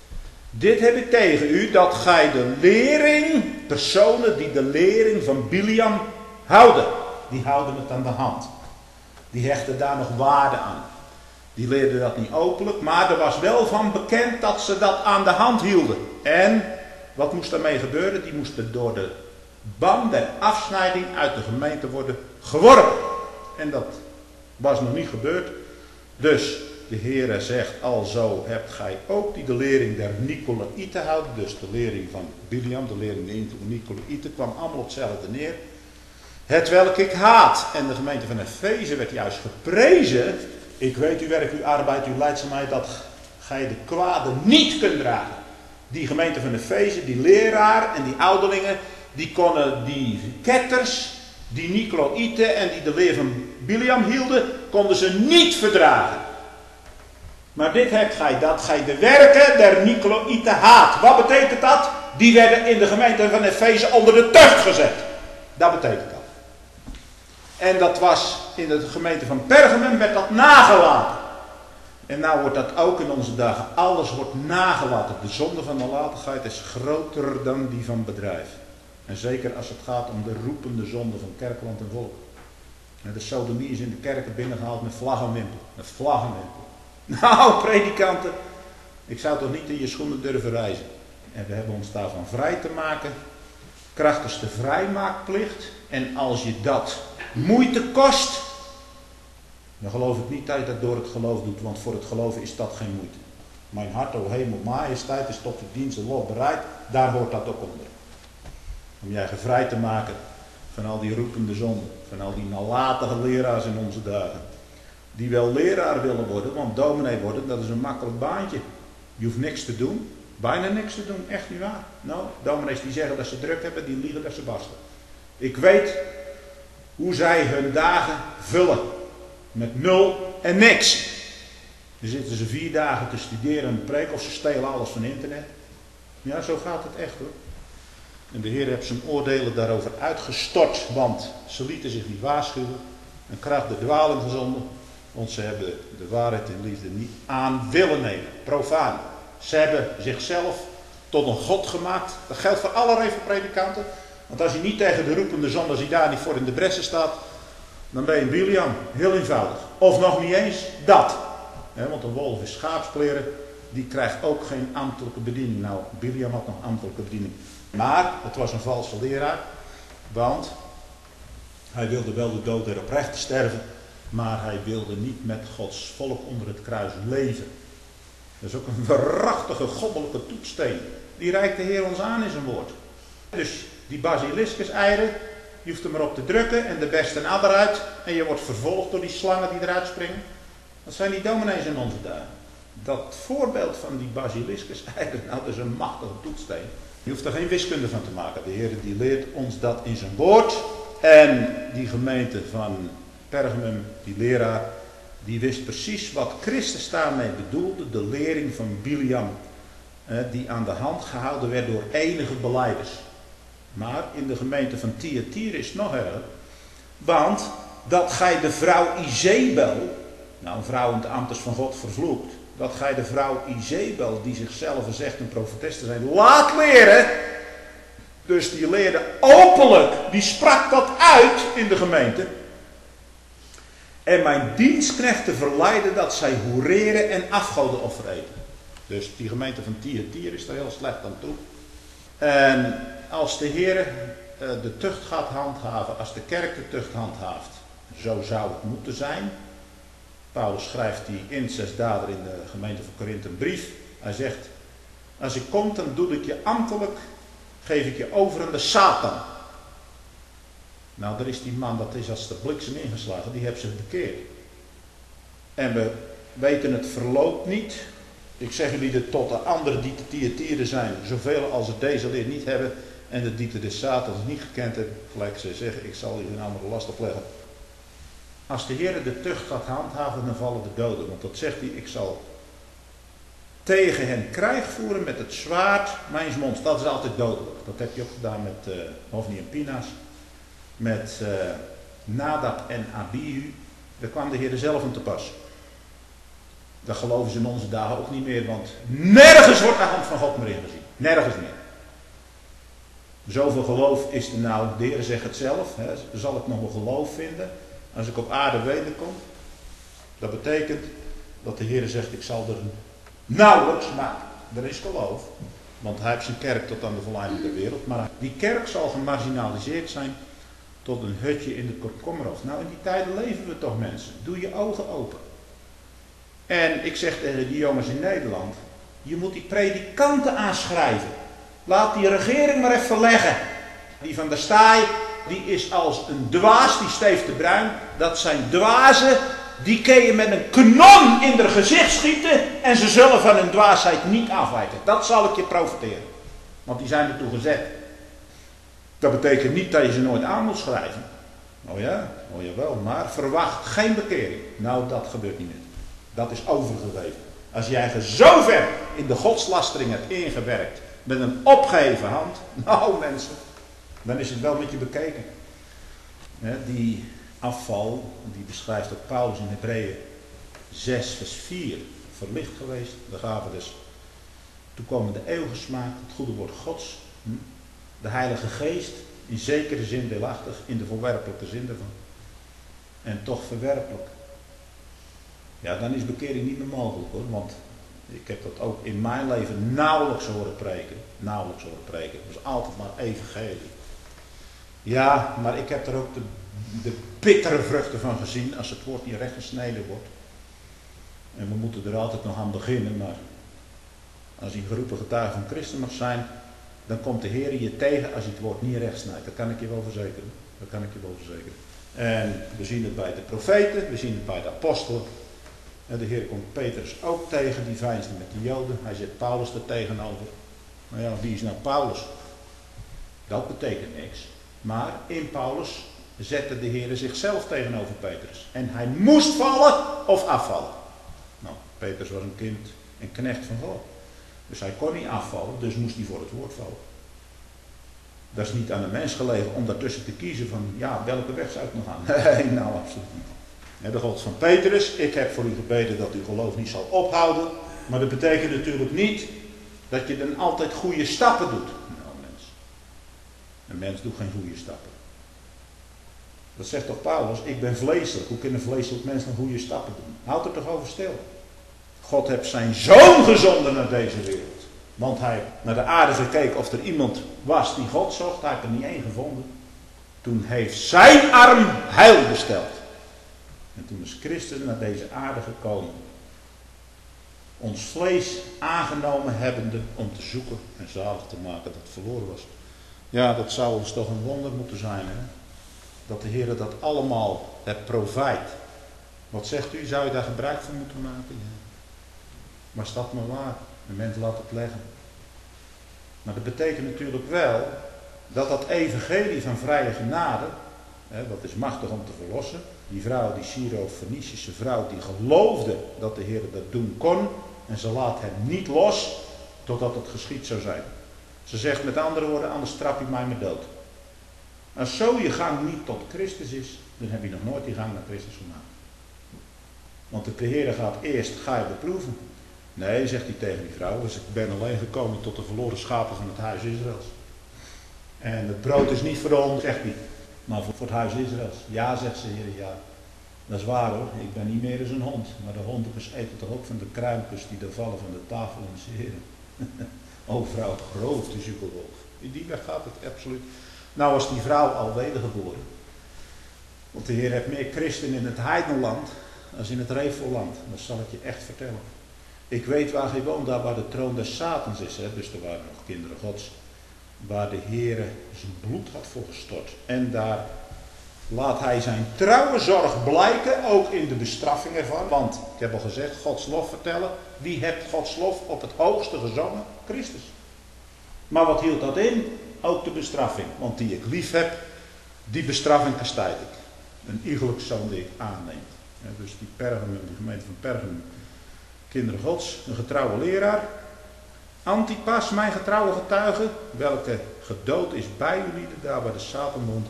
Dit heb ik tegen u, dat gij de lering, personen die de lering van Biliam houden, die houden het aan de hand. Die hechten daar nog waarde aan. Die leerden dat niet openlijk, maar er was wel van bekend dat ze dat aan de hand hielden. En wat moest daarmee gebeuren? Die moesten door de ban der afsnijding uit de gemeente worden geworpen. En dat was nog niet gebeurd. Dus de Heere zegt, alzo hebt gij ook die de lering der Nicolaïten houden. Dus de lering van Biliam, de lering der Nicolaïten, kwam allemaal op hetzelfde neer. Het welk ik haat. En de gemeente van Efeze werd juist geprezen. Ik weet uw werk, uw arbeid, uw leidzaamheid, dat gij de kwade niet kunt dragen. Die gemeente van Efeze, die leraar en die ouderlingen, die konden die ketters, die Nicolaïten en die de leer van Biliam hielden, konden ze niet verdragen. Maar dit hebt gij, dat gij de werken der Nicolaïten haat. Wat betekent dat? Die werden in de gemeente van Efeze onder de tucht gezet. Dat betekent dat. En dat was in de gemeente van Pergamum, werd dat nagelaten. En nou wordt dat ook in onze dagen. Alles wordt nagelaten. De zonde van nalatigheid is groter dan die van bedrijf. En zeker als het gaat om de roepende zonde van kerkland en volk. De sodomie is in de kerken binnengehaald met vlag en wimpel. Met vlag en wimpel. Nou, predikanten, ik zou toch niet in je schoenen durven reizen. En we hebben ons daarvan vrij te maken. Krachtens de vrijmaakplicht. En als je dat moeite kost, dan geloof ik niet dat je dat door het geloof doet, want voor het geloven is dat geen moeite. Mijn hart, o hemel, majesteit, is tot de dienst en lof bereid, daar hoort dat ook onder. Om jij vrij te maken van al die roepende zonden, van al die nalatige leraars in onze dagen. Die wel leraar willen worden, want dominee worden, dat is een makkelijk baantje. Je hoeft niks te doen, bijna niks te doen, echt niet waar. Nou, dominees die zeggen dat ze druk hebben, die liegen dat ze barsten. Ik weet hoe zij hun dagen vullen. Met nul en niks. Dan zitten ze vier dagen te studeren en preken of ze stelen alles van internet. Ja, zo gaat het echt hoor. En de Heer heeft zijn oordelen daarover uitgestort, want ze lieten zich niet waarschuwen. En kracht de dwaling gezonden, want ze hebben de waarheid en liefde niet aan willen nemen. Profaan. Ze hebben zichzelf tot een god gemaakt. Dat geldt voor alle revelpredikanten. Want als je niet tegen de roepende zonde, als hij daar niet voor in de bressen staat, dan ben je een Biliam. Heel eenvoudig. Of nog niet eens dat. He, want een wolf is schaapskleren. Die krijgt ook geen ambtelijke bediening. Nou, Biliam had nog ambtelijke bediening. Maar het was een valse leraar. Want hij wilde wel de dood der oprechte sterven. Maar hij wilde niet met Gods volk onder het kruis leven. Dat is ook een waarachtige goddelijke toetssteen. Die reikt de Heer ons aan in zijn woord. Dus die basiliscus-eieren, je hoeft er maar op te drukken en de best en adder uit. En je wordt vervolgd door die slangen die eruit springen. Dat zijn die dominees in onze dagen. Dat voorbeeld van die basiliscus-eieren, nou dat is een machtige toetssteen. Je hoeft er geen wiskunde van te maken. De Heer die leert ons dat in zijn woord. En die gemeente van Pergamum, die leraar, die wist precies wat Christus daarmee bedoelde. De lering van Biliam, die aan de hand gehouden werd door enige belijders. Maar in de gemeente van Thyatira is het nog erger. Want dat gij de vrouw Izebel, nou een vrouw in het ambt is van God vervloekt. Dat gij de vrouw Izebel, die zichzelf zegt een profetes te zijn, laat leren Dus die leerde openlijk, die sprak dat uit in de gemeente. En mijn dienstknechten verleiden dat zij hoereren en afgodenoffen eten. Dus die gemeente van Thyatira is er heel slecht aan toe. En als de Heer de tucht gaat handhaven, als de kerk de tucht handhaaft, zo zou het moeten zijn. Paulus schrijft die incestdader in de gemeente van Korinthe een brief. Hij zegt, als ik kom, dan doe ik je ambtelijk, geef ik je over aan de Satan. Nou, daar is die man, dat is als de bliksem ingeslagen, die heeft zich bekeerd. En we weten het verloop niet. Ik zeg jullie dat tot de anderen die te Thyatira zijn, zoveel als het deze leer niet hebben, en de die de Satans niet gekend hebben, gelijk ze zeggen, ik zal je naam de last opleggen. Als de Heer de tucht gaat handhaven, dan vallen de doden. Want dat zegt hij, ik zal tegen hen krijg voeren met het zwaard mijns monds. Dat is altijd dodelijk. Dat heb je ook gedaan met uh, Hofni en Pinaas. Met uh, Nadab en Abihu. Daar kwam de Heer zelf aan te pas. Dat geloven ze in onze dagen ook niet meer, want nergens wordt de hand van God meer ingezien. Nergens meer. Zoveel geloof is er nou, de Heer zegt het zelf, hè, zal ik nog wel geloof vinden als ik op aarde wederkom. Dat betekent dat de Heer zegt, ik zal er nauwelijks, maar er is geloof. Want hij heeft zijn kerk tot aan de volleinding der wereld. Maar die kerk zal gemarginaliseerd zijn tot een hutje in de Komkommerhof. Nou, in die tijden leven we toch, mensen. Doe je ogen open. En ik zeg tegen die jongens in Nederland, je moet die predikanten aanschrijven. Laat die regering maar even leggen. Die van der Staaij, die is als een dwaas, die Steef de Bruin. Dat zijn dwazen, die kun je met een kanon in haar gezicht schieten en ze zullen van hun dwaasheid niet afwijken. Dat zal ik je profiteren. Want die zijn ertoe gezet. Dat betekent niet dat je ze nooit aan moet schrijven. Oh ja, oh jawel, maar verwacht geen bekering. Nou, dat gebeurt niet meer. Dat is overgegeven. Als jij je zo ver in de godslastering hebt ingewerkt met een opgeheven hand, nou mensen, dan is het wel met je bekeken. Die afval, die beschrijft ook Paulus in Hebreeën zes vers vier, verlicht geweest. Daar gaven dus toekomende eeuwige smaak, het goede woord Gods, de Heilige Geest, in zekere zin deelachtig, in de verwerpelijke zin ervan. En toch verwerpelijk. Ja, dan is bekering niet meer mogelijk hoor, want ik heb dat ook in mijn leven nauwelijks horen preken. Nauwelijks horen preken. Het was altijd maar evangelie. Ja, maar ik heb er ook de, de bittere vruchten van gezien als het woord niet recht gesneden wordt. En we moeten er altijd nog aan beginnen, maar als je geroepen getuige van Christus mag zijn, dan komt de Heer je tegen als je het woord niet recht snijdt. Dat kan ik je wel verzekeren. Dat kan ik je wel verzekeren. En we zien het bij de profeten, we zien het bij de apostelen. En de Heer komt Petrus ook tegen, die veinsde met de Joden. Hij zet Paulus er tegenover. Maar ja, wie is nou Paulus? Dat betekent niks. Maar in Paulus zette de Heer zichzelf tegenover Petrus. En hij moest vallen of afvallen. Nou, Petrus was een kind en knecht van God. Dus hij kon niet afvallen, dus moest hij voor het woord vallen. Dat is niet aan de mens gelegen om daartussen te kiezen van, ja, welke weg zou ik nog gaan? Nee, nou absoluut niet. De God van Petrus, ik heb voor u gebeden dat uw geloof niet zal ophouden. Maar dat betekent natuurlijk niet dat je dan altijd goede stappen doet. Nou mens, een mens doet geen goede stappen. Dat zegt toch Paulus, ik ben vleeselijk. Hoe kunnen vleeselijk mensen dan goede stappen doen? Houd er toch over stil. God heeft zijn zoon gezonden naar deze wereld. Want hij naar de aarde gekeken of er iemand was die God zocht. Hij heeft er niet één gevonden. Toen heeft zijn arm heil besteld. En toen is Christus naar deze aarde gekomen. Ons vlees aangenomen hebbende om te zoeken en zalig te maken dat het verloren was. Ja, dat zou ons toch een wonder moeten zijn. Hè? Dat de Heer dat allemaal, het profijt. Wat zegt u, zou je daar gebruik van moeten maken? Ja. Maar is dat maar waar? De mens laat het leggen. Maar dat betekent natuurlijk wel dat dat evangelie van vrije genade, hè, dat is machtig om te verlossen. Die vrouw, die Syro-Fenicische vrouw, die geloofde dat de Heer dat doen kon. En ze laat hem niet los totdat het geschied zou zijn. Ze zegt met andere woorden, anders trap je mij maar dood. Als zo je gang niet tot Christus is, dan heb je nog nooit die gang naar Christus gemaakt. Want de Heer gaat eerst, ga je beproeven. Nee, zegt hij tegen die vrouw, dus ik ben alleen gekomen tot de verloren schapen van het huis Israëls. En het brood is niet voor ons, zegt hij, maar voor, voor het huis Israëls. Ja, zegt ze, Heer, ja. Dat is waar hoor, ik ben niet meer eens een hond. Maar de hondjes eten toch ook van de kruimpjes die er vallen van de tafel en de Heer. O vrouw, groot is uw geloof. In die weg gaat het absoluut. Nou was die vrouw al wedergeboren. Want de Heer heeft meer christenen in het heidenland als in het Revelland. Dat zal ik je echt vertellen. Ik weet waar hij woont, daar waar de troon des Satans is. Hè? Dus er waren nog kinderen Gods. Waar de Heer zijn bloed had voor gestort. En daar laat hij zijn trouwe zorg blijken, ook in de bestraffing ervan. Want, ik heb al gezegd, Gods lof vertellen. Wie heeft Gods lof op het hoogste gezongen? Christus. Maar wat hield dat in? Ook de bestraffing. Want die ik lief heb, die bestraffing kastijd ik. Een iegelijk zoon die ik aanneem. Ja, dus die Pergamum, die gemeente van Pergamum. Kinderen Gods, een getrouwe leraar. Antipas, mijn getrouwe getuige, welke gedood is bij jullie, daar bij de Satan woont.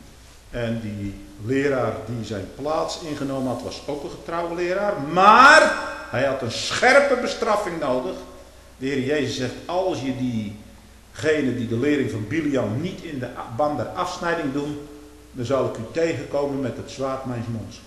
En die leraar die zijn plaats ingenomen had, was ook een getrouwe leraar. Maar hij had een scherpe bestraffing nodig. De Heer Jezus zegt, als je diegene die de lering van Biliam niet in de band der afsnijding doen, dan zal ik u tegenkomen met het zwaard mijns monds.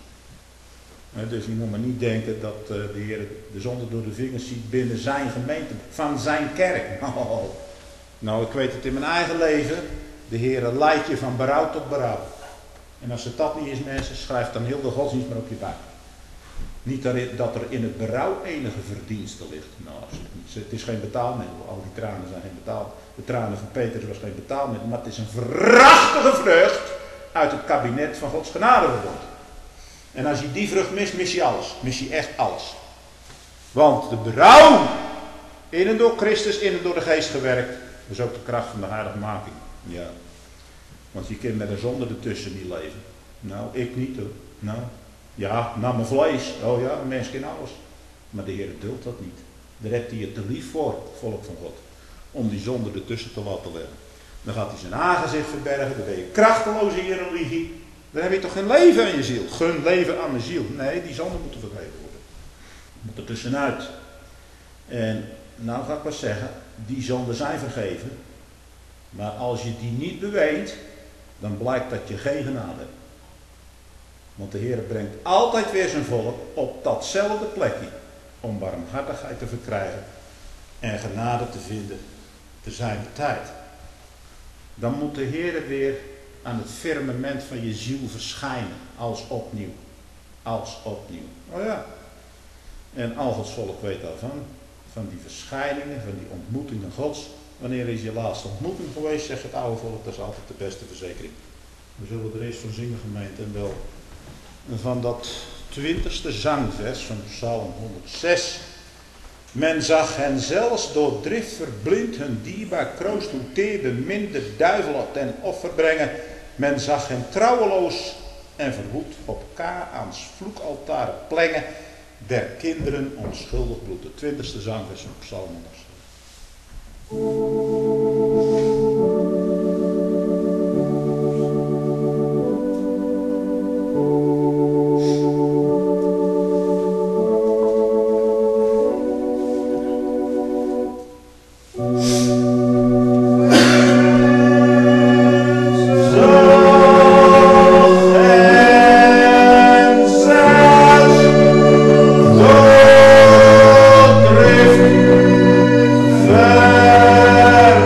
Dus je moet maar niet denken dat de Heer de zonde door de vingers ziet binnen zijn gemeente, van zijn kerk. Oh, nou, ik weet het in mijn eigen leven. De Heer leidt je van berouw tot berouw. En als het dat niet is, mensen, schrijf dan heel de godsdienst maar op je buik. Niet dat er in het berouw enige verdienste ligt. Nou, absoluut niet. Het is geen betaalmiddel. Al die tranen zijn geen betaal. De tranen van Petrus was geen betaalmiddel. Maar het is een verrachtige vrucht uit het kabinet van Gods genadeverbond. En als je die vrucht mist, mis je alles. Mis je echt alles. Want de berouw, in en door Christus, in en door de geest gewerkt, is ook de kracht van de heiligmaking. Ja. Want je kunt met een zonde ertussen niet leven. Nou, ik niet hoor. Nou, ja, naar mijn vlees. Oh ja, een mens kan alles. Maar de Heer duldt dat niet. Daar heeft hij het te lief voor, volk van God. Om die zonde ertussen te laten leggen. Dan gaat hij zijn aangezicht verbergen. Dan ben je krachteloos in je religie. Dan heb je toch geen leven aan je ziel. Gun leven aan mijn ziel. Nee, die zonde moeten vergeven worden. Moet er tussenuit. En nou ga ik wel zeggen, die zonden zijn vergeven. Maar als je die niet beweent, dan blijkt dat je geen genade hebt. Want de Heer brengt altijd weer zijn volk op datzelfde plekje. Om barmhartigheid te verkrijgen. En genade te vinden te zijn de tijd. Dan moet de Heer weer aan het firmament van je ziel verschijnen. Als opnieuw. Als opnieuw. Oh ja. En al Gods volk weet daarvan. Van die verschijningen, van die ontmoetingen Gods. Wanneer is je laatste ontmoeting geweest, zegt het oude volk, dat is altijd de beste verzekering. We zullen er eerst van zingen, gemeente, en wel van dat twintigste zangvers van Psalm honderdzes. Men zag hen zelfs door drift verblind, hun dierbaar kroost doen teer bemind, de duivel ten offer brengen. Men zag hen trouweloos en verwoed op Kanaans vloekaltaren plengen, der kinderen onschuldig bloed. De twintigste zangvers van Psalm honderdzes. Ver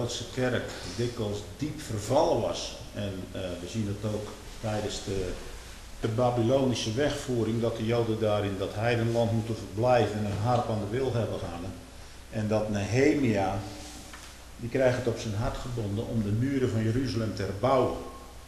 Joodse kerk dikwijls diep vervallen was. En uh, we zien het ook tijdens de, de Babylonische wegvoering, dat de Joden daar in dat heidenland moeten verblijven en een harp aan de wil hebben gaan. En dat Nehemia, die krijgt het op zijn hart gebonden om de muren van Jeruzalem te herbouwen.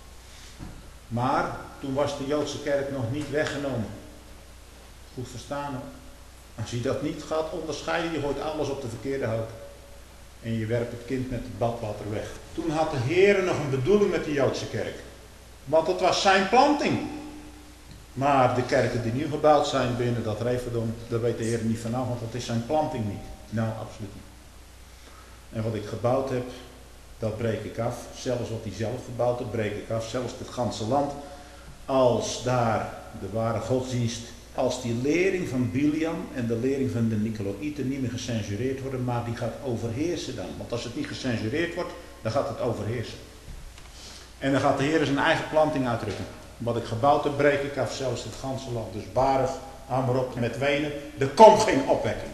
Maar toen was de Joodse kerk nog niet weggenomen. Goed verstaan hoor. Als je dat niet gaat onderscheiden, je gooit alles op de verkeerde hoop. En je werpt het kind met het badwater weg. Toen had de Heer nog een bedoeling met de Joodse kerk. Want het was zijn planting. Maar de kerken die nu gebouwd zijn binnen dat Referdom, daar weet de Heer niet vanaf, want dat is zijn planting niet. Nou, absoluut niet. En wat ik gebouwd heb, dat breek ik af. Zelfs wat hij zelf gebouwd heeft, breek ik af. Zelfs het ganse land. Als daar de ware godsdienst, als die lering van Biliam en de lering van de Nicolaïten niet meer gecensureerd worden, maar die gaat overheersen dan. Want als het niet gecensureerd wordt, dan gaat het overheersen. En dan gaat de Heer zijn eigen planting uitdrukken. Wat ik gebouwd heb, breek ik af, zelfs het ganse land. Dus Baruch, hou maar op met wenen. Er komt geen opwekking.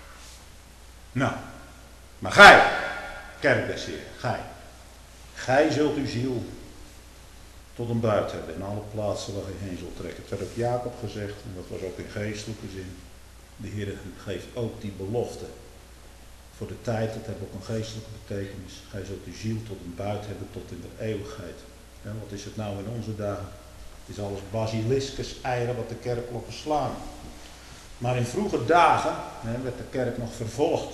Nou, maar gij, kerk des Heer, gij. Gij zult uw ziel tot een buit hebben in alle plaatsen waar gij heen zult trekken. Het werd ook Jacob gezegd, en dat was ook in geestelijke zin. De Heer geeft ook die belofte voor de tijd, dat heeft ook een geestelijke betekenis. Gij zult uw ziel tot een buit hebben tot in de eeuwigheid. En wat is het nou in onze dagen? Het is alles basiliscus eieren wat de kerkklokken slaan. Maar in vroege dagen hè, werd de kerk nog vervolgd.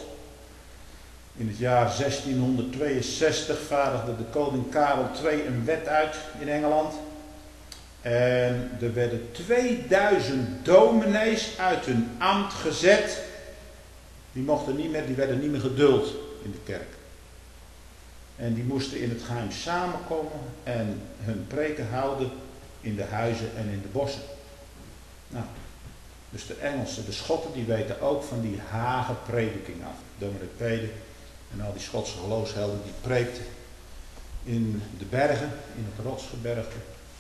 In het jaar zestienhonderdtweeënzestig vaardigde de koning Karel de tweede een wet uit in Engeland. En er werden tweeduizend dominees uit hun ambt gezet. Die mochten niet meer, die werden niet meer geduld in de kerk. En die moesten in het geheim samenkomen en hun preken houden in de huizen en in de bossen. Nou, dus de Engelsen, de Schotten, die weten ook van die Hagenprediking af. Dominee Pede en al die Schotse geloofshelden, die preekten in de bergen, in het rotsgebergte.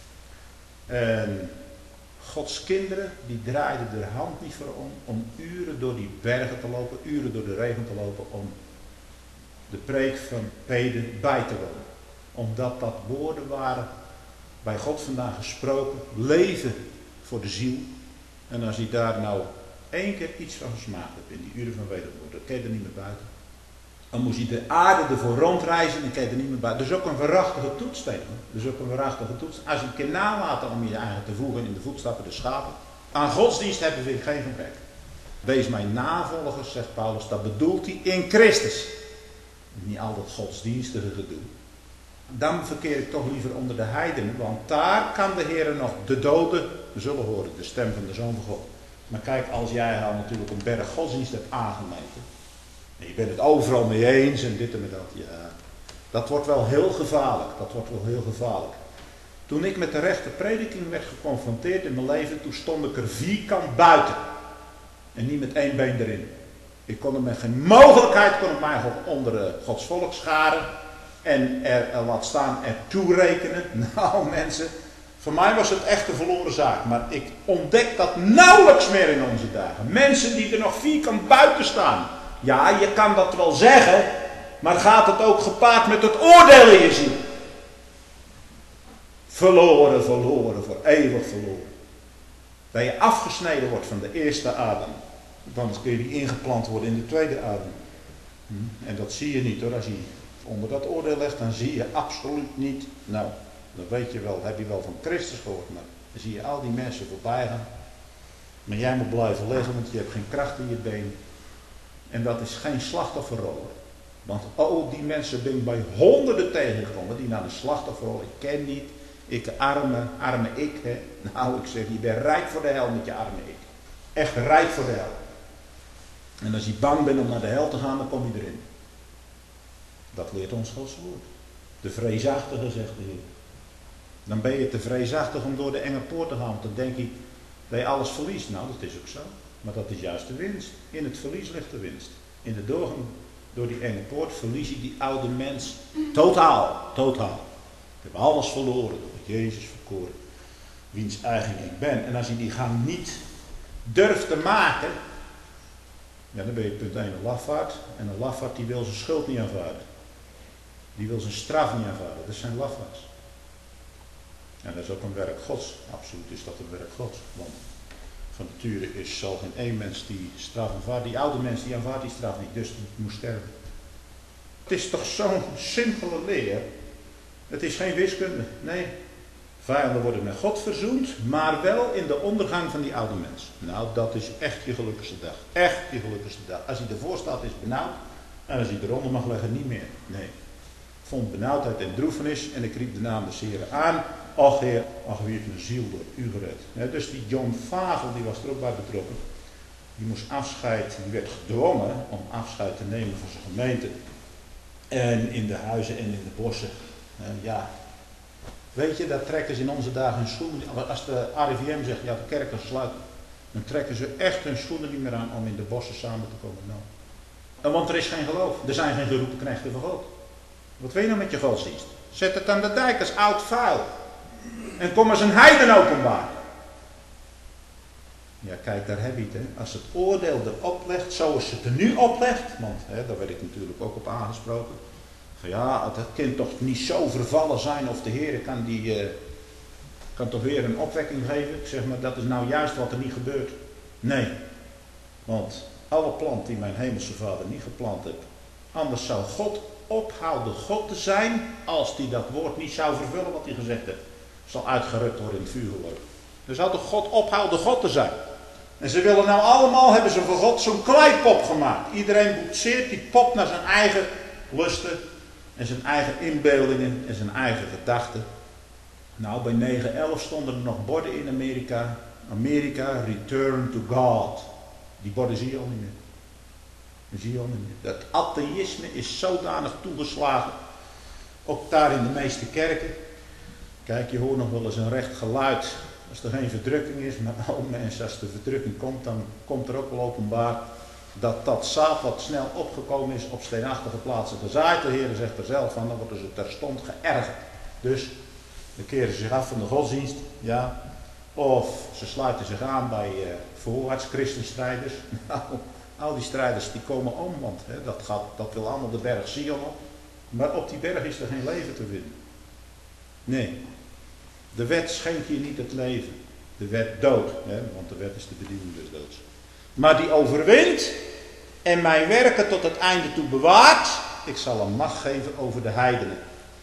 En Gods kinderen, die draaiden er hand niet voor om, om uren door die bergen te lopen, uren door de regen te lopen, om de preek van Pede bij te wonen. Omdat dat woorden waren, bij God vandaan gesproken, leven voor de ziel. En als je daar nou één keer iets van gesmaakt hebt in die uren van wedergeboorte, dan kun je er niet meer buiten. Dan moest je de aarde ervoor rondreizen en kun je er niet meer buiten. Dat is ook een waarachtige toets tegen. Dat is ook een waarachtige toets. Als je een keer nalaten om je eigen te voegen in de voetstappen der schapen. Aan godsdienst hebben we geen gebrek. Wees mijn navolgers, zegt Paulus, dat bedoelt hij in Christus. Niet al dat godsdienstige gedoe. Dan verkeer ik toch liever onder de heidenen, want daar kan de Heer nog de doden zullen horen, de stem van de Zoon van God. Maar kijk, als jij al natuurlijk een berg godsdienst hebt aangemeten, en je bent het overal mee eens en dit en dat, ja, dat wordt wel heel gevaarlijk, dat wordt wel heel gevaarlijk. Toen ik met de rechte prediking werd geconfronteerd in mijn leven, toen stond ik er vierkant buiten. En niet met één been erin. Ik kon er met geen mogelijkheid, kon ik mij onder Gods volk scharen. En er, er laat staan, er toerekenen. Nou mensen, voor mij was het echt een verloren zaak. Maar ik ontdek dat nauwelijks meer in onze dagen. Mensen die er nog vierkant buiten staan. Ja, je kan dat wel zeggen. Maar gaat het ook gepaard met het oordeel in je ziel? Verloren, verloren, voor eeuwig verloren. Dat je afgesneden wordt van de eerste adem. Dan kun je die ingeplant worden in de tweede adem. En dat zie je niet hoor. Als je onder dat oordeel legt, dan zie je absoluut niet. Nou, dan weet je wel, heb je wel van Christus gehoord. Maar dan zie je al die mensen voorbij gaan. Maar jij moet blijven liggen, want je hebt geen kracht in je been. En dat is geen slachtofferrol. Want oh, die mensen ben ik bij honderden tegengekomen die naar de slachtofferrol. Ik ken niet. Ik arme, arme ik. Hè. Nou, ik zeg, je bent rijk voor de hel met je arme ik. Echt rijk voor de hel. En als je bang bent om naar de hel te gaan, dan kom je erin. Dat leert ons Gods woord. De vreesachtige, zegt de Heer. Dan ben je te vreesachtig om door de enge poort te gaan. Want dan denk je dat je alles verliest. Nou, dat is ook zo. Maar dat is juist de winst. In het verlies ligt de winst. In de doorgang door die enge poort verlies je die oude mens totaal. Totaal. Ik heb alles verloren door Jezus verkoren. Wiens eigen ik ben. En als je die gang niet durft te maken. Ja, dan ben je punt één een lafaard. En een lafaard die wil zijn schuld niet aanvaarden. Die wil zijn straf niet aanvaarden. Dat is zijn lafaards. En dat is ook een werk Gods. Absoluut is dat een werk Gods. Want van nature is zal geen één mens die straf aanvaardt. Die oude mens die aanvaardt die straf niet. Dus die moet sterven. Het is toch zo'n simpele leer. Het is geen wiskunde. Nee. Vijanden worden met God verzoend. Maar wel in de ondergang van die oude mens. Nou, dat is echt je gelukkigste dag. Echt je gelukkigste dag. Als hij ervoor staat is benauwd. En als hij eronder mag leggen niet meer. Nee. Ik vond benauwdheid en droefenis. En ik riep de naam des Heren aan. Och Heer, ach wie heeft mijn ziel door u gered. Ja, dus die John Favel, die was er ook bij betrokken. Die moest afscheid, die werd gedwongen om afscheid te nemen van zijn gemeente. En in de huizen en in de bossen. Uh, ja, weet je, daar trekken ze in onze dagen hun schoenen. Als de R I V M zegt, ja de kerk is sluiten. Dan trekken ze echt hun schoenen niet meer aan om in de bossen samen te komen. Nou. Want er is geen geloof. Er zijn geen geroepen knechten van God. Wat wil je nou met je godsdienst? Zet het aan de dijk als oud vuil. En kom als een heiden openbaar. Ja, kijk, daar heb je het. Hè. Als het oordeel erop legt, zoals het er nu oplegt. Want hè, daar werd ik natuurlijk ook op aangesproken. Van ja, het kind toch niet zo vervallen zijn. Of de Heer kan, die, uh, kan toch weer een opwekking geven. Ik zeg maar, dat is nou juist wat er niet gebeurt. Nee. Want alle plant die mijn hemelse vader niet geplant heeft. Anders zou God ophouden God te zijn. Als hij dat woord niet zou vervullen wat hij gezegd heeft. Zal uitgerukt worden in het vuur geworpen. Dan zou toch God ophouden God te zijn. En ze willen nou allemaal, hebben ze voor God zo'n kleipop gemaakt. Iedereen boetseert die pop naar zijn eigen lusten. En zijn eigen inbeeldingen en zijn eigen gedachten. Nou, bij negen elf stonden er nog borden in Amerika. Amerika, return to God. Die borden zie je al niet meer. Dat zie je al niet meer. Dat atheïsme is zodanig toegeslagen. Ook daar in de meeste kerken. Kijk, je hoort nog wel eens een recht geluid. Als er geen verdrukking is, maar oh mensen, als de verdrukking komt, dan komt er ook wel openbaar dat dat zaad wat snel opgekomen is op steenachtige plaatsen gezaaid. De Heer zegt er zelf van, dan worden ze terstond geërgerd. Dus, dan keren ze zich af van de godsdienst, ja. Of ze sluiten zich aan bij uh, voorwaarts christenstrijders. Nou, al die strijders die komen om, want hè, dat, gaat, dat wil allemaal de berg Sion op. Maar op die berg is er geen leven te vinden. Nee. De wet schenkt je niet het leven. De wet dood. Hè? Want de wet is de bediening des doods. Maar die overwint. En mijn werken tot het einde toe bewaart. Ik zal hem macht geven over de heidenen.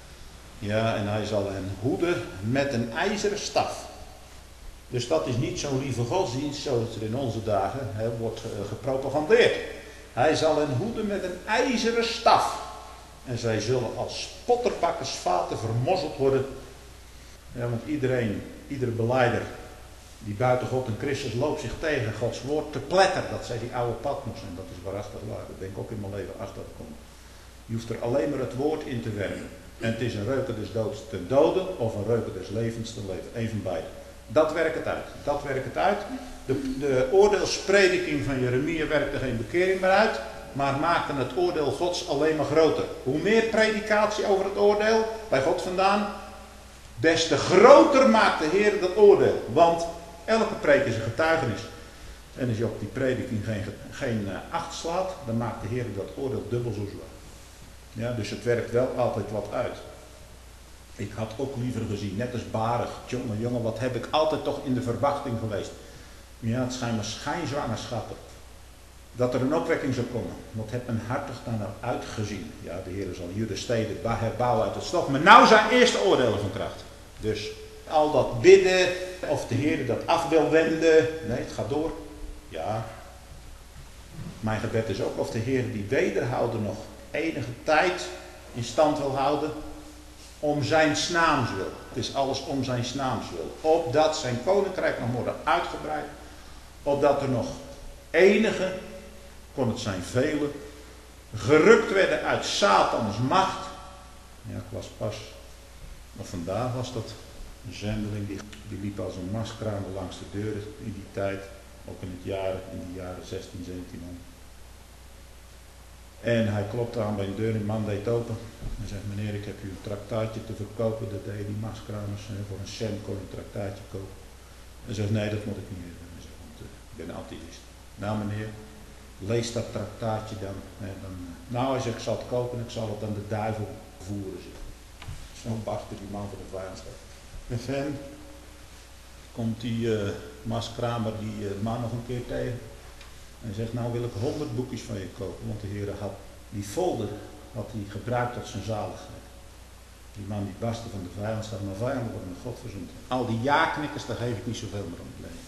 Ja, en hij zal hen hoeden met een ijzeren staf. Dus dat is niet zo'n lieve godsdienst zoals er in onze dagen hè, wordt uh, gepropagandeerd. Hij zal hen hoeden met een ijzeren staf. En zij zullen als spotterbakkersvaten vermozzeld worden. Ja, want iedereen, iedere belijder die buiten God en Christus loopt zich tegen Gods woord te pletteren. Dat zei die oude Patmos en dat is waarachtig waar. Dat ben ik ook in mijn leven achtergekomen. Je hoeft er alleen maar het woord in te werken. En het is een reuken des doods ten dode of een reuken des levens ten leven. Eén van beide. Dat werkt het uit. Dat werkt het uit. De, de oordeelsprediking van Jeremia werkte geen bekering meer uit. Maar maakte het oordeel Gods alleen maar groter. Hoe meer predikatie over het oordeel bij God vandaan, des te groter maakt de Heer dat oordeel. Want elke preek is een getuigenis. En als je op die prediking geen, geen uh, acht slaat, dan maakt de Heer dat oordeel dubbel zo zwaar. Ja, dus het werkt wel altijd wat uit. Ik had ook liever gezien, net als Barig, jongen, jongen, wat heb ik altijd toch in de verwachting geweest. Ja, het zijn maar schijnzwangerschappen. Dat er een opwekking zou komen. Wat heb mijn hart toch daar nou uitgezien? Ja, de Heer zal hier de steden herbouwen uit het stof. Maar nou zijn eerste oordelen van kracht. Dus al dat bidden, of de Heer dat af wil wenden. Nee, het gaat door. Ja. Mijn gebed is ook of de Heer die wederhouden nog enige tijd in stand wil houden. Om zijn naams wil. Het is alles om zijn naams wil. Opdat zijn koninkrijk nog wordt uitgebreid. Opdat er nog enige, kon het zijn vele, gerukt werden uit Satans macht. Ja, ik was pas, of vandaag was dat, een zendeling die, die liep als een maskramer langs de deuren in die tijd. Ook in het jaar, in de jaren zestien, zeventienhonderd. En hij klopte aan bij een deur, een man deed open. En zegt, meneer, ik heb u een traktaatje te verkopen. Dat deden die maskramers. Voor een cent kon je een traktaatje kopen. En zegt, nee, dat moet ik niet meer doen. Hij zegt, want uh, ik ben atheïst. Nou meneer, lees dat traktaatje dan. En dan nou, hij zegt, ik zal het kopen en ik zal het aan de duivel voeren. Zo'n bachter die man van de vijandschap. En verder komt die uh, Maskramer die uh, man nog een keer tegen. En zegt, nou wil ik honderd boekjes van je kopen. Want de Heer had die folder had hij gebruikt tot zijn zaligheid. Die man die barstte van de vijandschap, maar vijanden worden met God verzoend. Al die ja-knikkers, daar geef ik niet zoveel meer om het leven.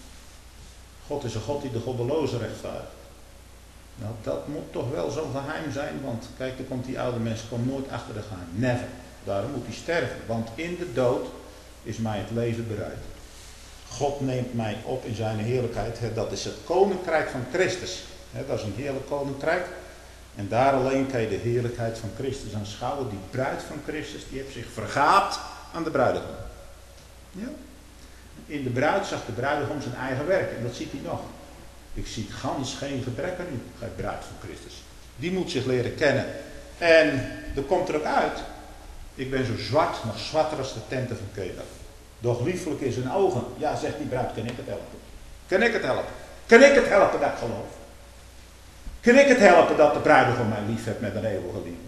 God is een God die de goddelozen rechtvaardigt. Nou, dat moet toch wel zo'n geheim zijn, want kijk, er komt die oude mens komt nooit achter de geheim. Never. Daarom moet hij sterven, want in de dood is mij het leven bereid. God neemt mij op in zijn heerlijkheid. Dat is het koninkrijk van Christus. Dat is een heerlijk koninkrijk. En daar alleen kan je de heerlijkheid van Christus aanschouwen. Die bruid van Christus, die heeft zich vergaapt aan de bruidegom. Ja. In de bruid zag de bruidegom zijn eigen werk. En dat ziet hij nog. Ik zie gans geen gebrek aan u, gij bruid van Christus. Die moet zich leren kennen. En er komt er ook uit. Ik ben zo zwart, nog zwarter als de tenten van Kedar. Doch liefelijk in zijn ogen. Ja, zegt die bruid, kan ik het helpen? Kan ik het helpen? Kan ik het helpen dat ik geloof? Kan ik het helpen dat de bruidegom mij lief heeft met een eeuwige liefde?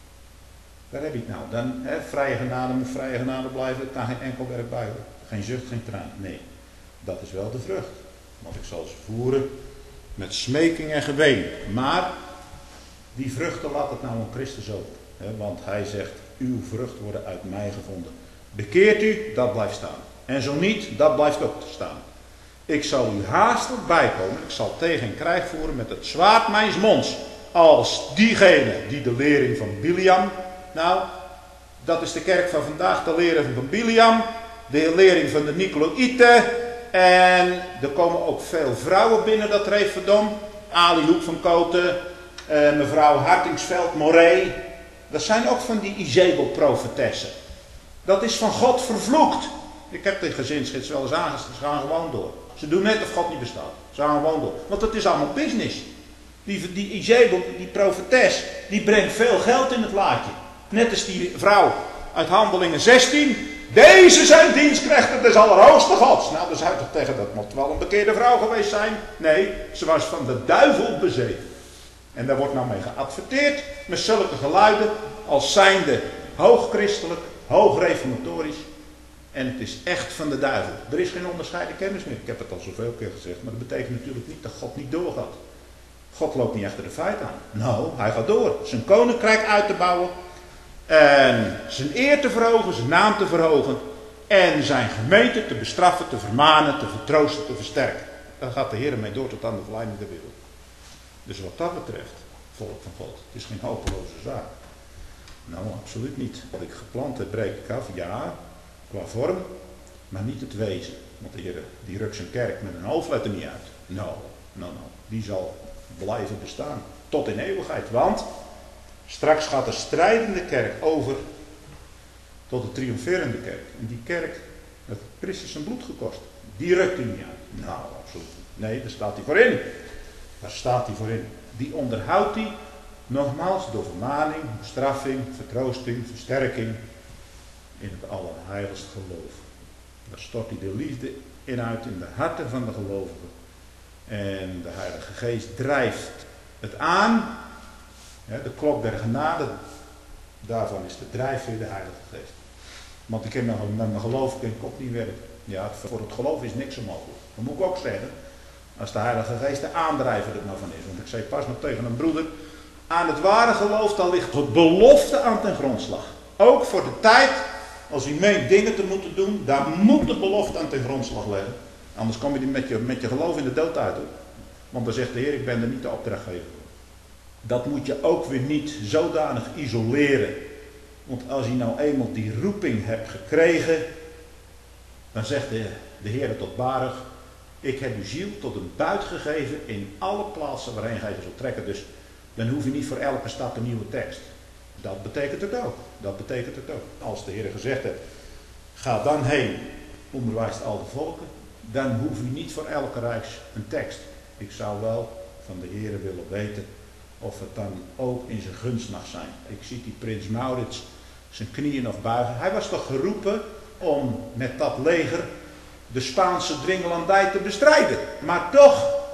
Daar heb je het nou. Dan, hè, vrije genade moet vrije genade blijven. Er kan geen enkel werk bij hoor. Geen zucht, geen traan. Nee, dat is wel de vrucht. Want ik zal ze voeren met smeking en geween. Maar die vruchten laat het nou aan Christus over. Hè, want hij zegt, uw vruchten worden uit mij gevonden. Bekeert u, dat blijft staan. En zo niet, dat blijft ook staan. Ik zal u haastelijk bijkomen. Ik zal tegen een krijg voeren met het zwaard mijns monds. Als diegene die de lering van Biliam. Nou, dat is de kerk van vandaag, de lering van Biliam. De lering van de Nicolaïten. En er komen ook veel vrouwen binnen dat Referdom. Ali Hoek van Koten. Eh, mevrouw Hartingsveld, Moree. Dat zijn ook van die Izebel-profetessen. Dat is van God vervloekt. Ik heb de gezinsgids wel eens aangesteld. Ze gaan gewoon door. Ze doen net of God niet bestaat. Ze gaan gewoon door. Want het is allemaal business. Die, die Izebel, die profetes, die brengt veel geld in het laadje. Net als die vrouw uit Handelingen zestien. Deze zijn dienstknechten des Allerhoogste Gods. Nou, dan zou je toch tegen, dat moet wel een bekeerde vrouw geweest zijn. Nee, ze was van de duivel bezeten. En daar wordt nou mee geadverteerd. Met zulke geluiden als zijnde hoogchristelijk, hoogreformatorisch. En het is echt van de duivel. Er is geen onderscheiden kennis meer. Ik heb het al zoveel keer gezegd. Maar dat betekent natuurlijk niet dat God niet doorgaat. God loopt niet achter de feiten aan. Nou, hij gaat door. Zijn koninkrijk uit te bouwen. En zijn eer te verhogen. Zijn naam te verhogen. En zijn gemeente te bestraffen, te vermanen, te vertroosten, te versterken. Daar gaat de Heer mee door tot aan de verleiding der wereld. Dus wat dat betreft, volk van God. Het is geen hopeloze zaak. Nou, absoluut niet. Wat ik geplant heb, breek ik af. Ja, qua vorm, maar niet het wezen. Want de Heer, die rukt zijn kerk met een hoofdletter niet uit. Nou, nou, nou. Die zal blijven bestaan. Tot in eeuwigheid. Want straks gaat de strijdende kerk over tot de triomferende kerk. En die kerk heeft Christus zijn bloed gekost. Die rukt hij niet uit. Nou, absoluut niet. Nee, daar staat hij voor in. Daar staat hij voor in. Die onderhoudt hij, nogmaals, door vermaning, bestraffing, vertroosting, versterking in het allerheiligste geloof. Daar stort hij de liefde in uit in de harten van de gelovigen. En de Heilige Geest drijft het aan. De klok der genade, daarvan is de drijfveer de Heilige Geest. Want ik heb met mijn geloof kan ik ook niet werken. Ja, voor het geloof is niks onmogelijk. Dat moet ik ook zeggen. Als de Heilige Geest de aandrijver er nou van is. Want ik zei pas nog tegen een broeder. Aan het ware geloof, dan ligt het belofte aan ten grondslag. Ook voor de tijd, als u meent dingen te moeten doen, daar moet de belofte aan ten grondslag leggen. Anders kom je met je, met je geloof in de dood uit hoor. Want dan zegt de Heer, ik ben er niet de opdrachtgever. Dat moet je ook weer niet zodanig isoleren. Want als je nou eenmaal die roeping hebt gekregen, dan zegt de, de Heer tot Baruch, ik heb uw ziel tot een buit gegeven in alle plaatsen waarheen gij zult trekken. Dus dan hoef je niet voor elke stap een nieuwe tekst. Dat betekent het ook. Dat betekent het ook. Als de Heer gezegd heeft, ga dan heen, onderwijst al de volken, dan hoef je niet voor elke reis een tekst. Ik zou wel van de Heer willen weten of het dan ook in zijn gunst mag zijn. Ik zie die prins Maurits zijn knieën nog buigen. Hij was toch geroepen om met dat leger de Spaanse dwingelandij te bestrijden. Maar toch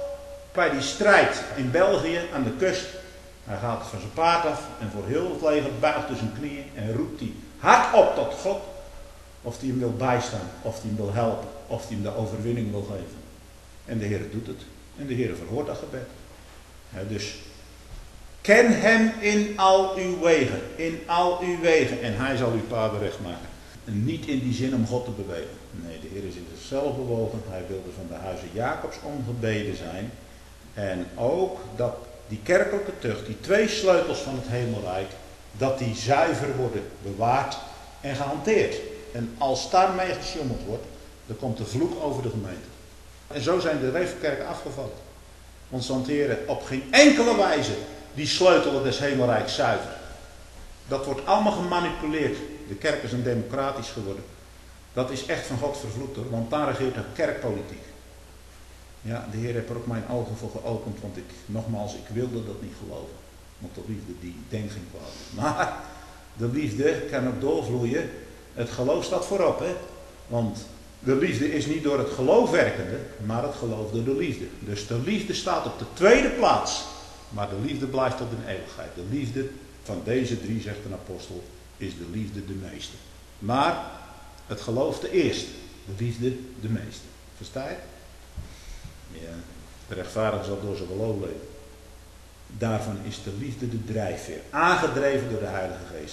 bij die strijd in België aan de kust. Hij gaat van zijn paard af en voor heel het leger buigt hij zijn knieën en roept hij hard op tot God. Of hij hem wil bijstaan, of hij hem wil helpen, of hij hem de overwinning wil geven. En de Heer doet het. En de Heer verhoort dat gebed. Ja, dus ken hem in al uw wegen. In al uw wegen. En hij zal uw paden recht maken. En niet in die zin om God te bewegen. Nee, de Heer is in zichzelf bewogen. Hij wilde van de huizen Jacobs ongebeden zijn. En ook dat die kerkelijke tucht, die twee sleutels van het hemelrijk, dat die zuiver worden bewaard en gehanteerd. En als daarmee gesjommeld wordt, dan komt de vloek over de gemeente. En zo zijn de Reefkerken afgevallen. Want ze hanteren op geen enkele wijze die sleutelen des hemelrijks zuiver. Dat wordt allemaal gemanipuleerd. De kerken zijn democratisch geworden. Dat is echt van God vervloekt hoor, want daar regeert de kerkpolitiek. Ja, de Heer heeft er ook mijn ogen voor geopend, want ik, nogmaals, ik wilde dat niet geloven. Want de liefde die denkt geen kwaad. Maar de liefde kan ook doorvloeien. Het geloof staat voorop, hè. Want de liefde is niet door het geloof werkende, maar het geloof door de liefde. Dus de liefde staat op de tweede plaats. Maar de liefde blijft tot in eeuwigheid. De liefde van deze drie, zegt een apostel, is de liefde de meeste. Maar het geloof de eerste. De liefde de meeste. Versta je? Ja, de rechtvaardige zal door zijn geloof leven. Daarvan is de liefde de drijfveer. Aangedreven door de Heilige Geest.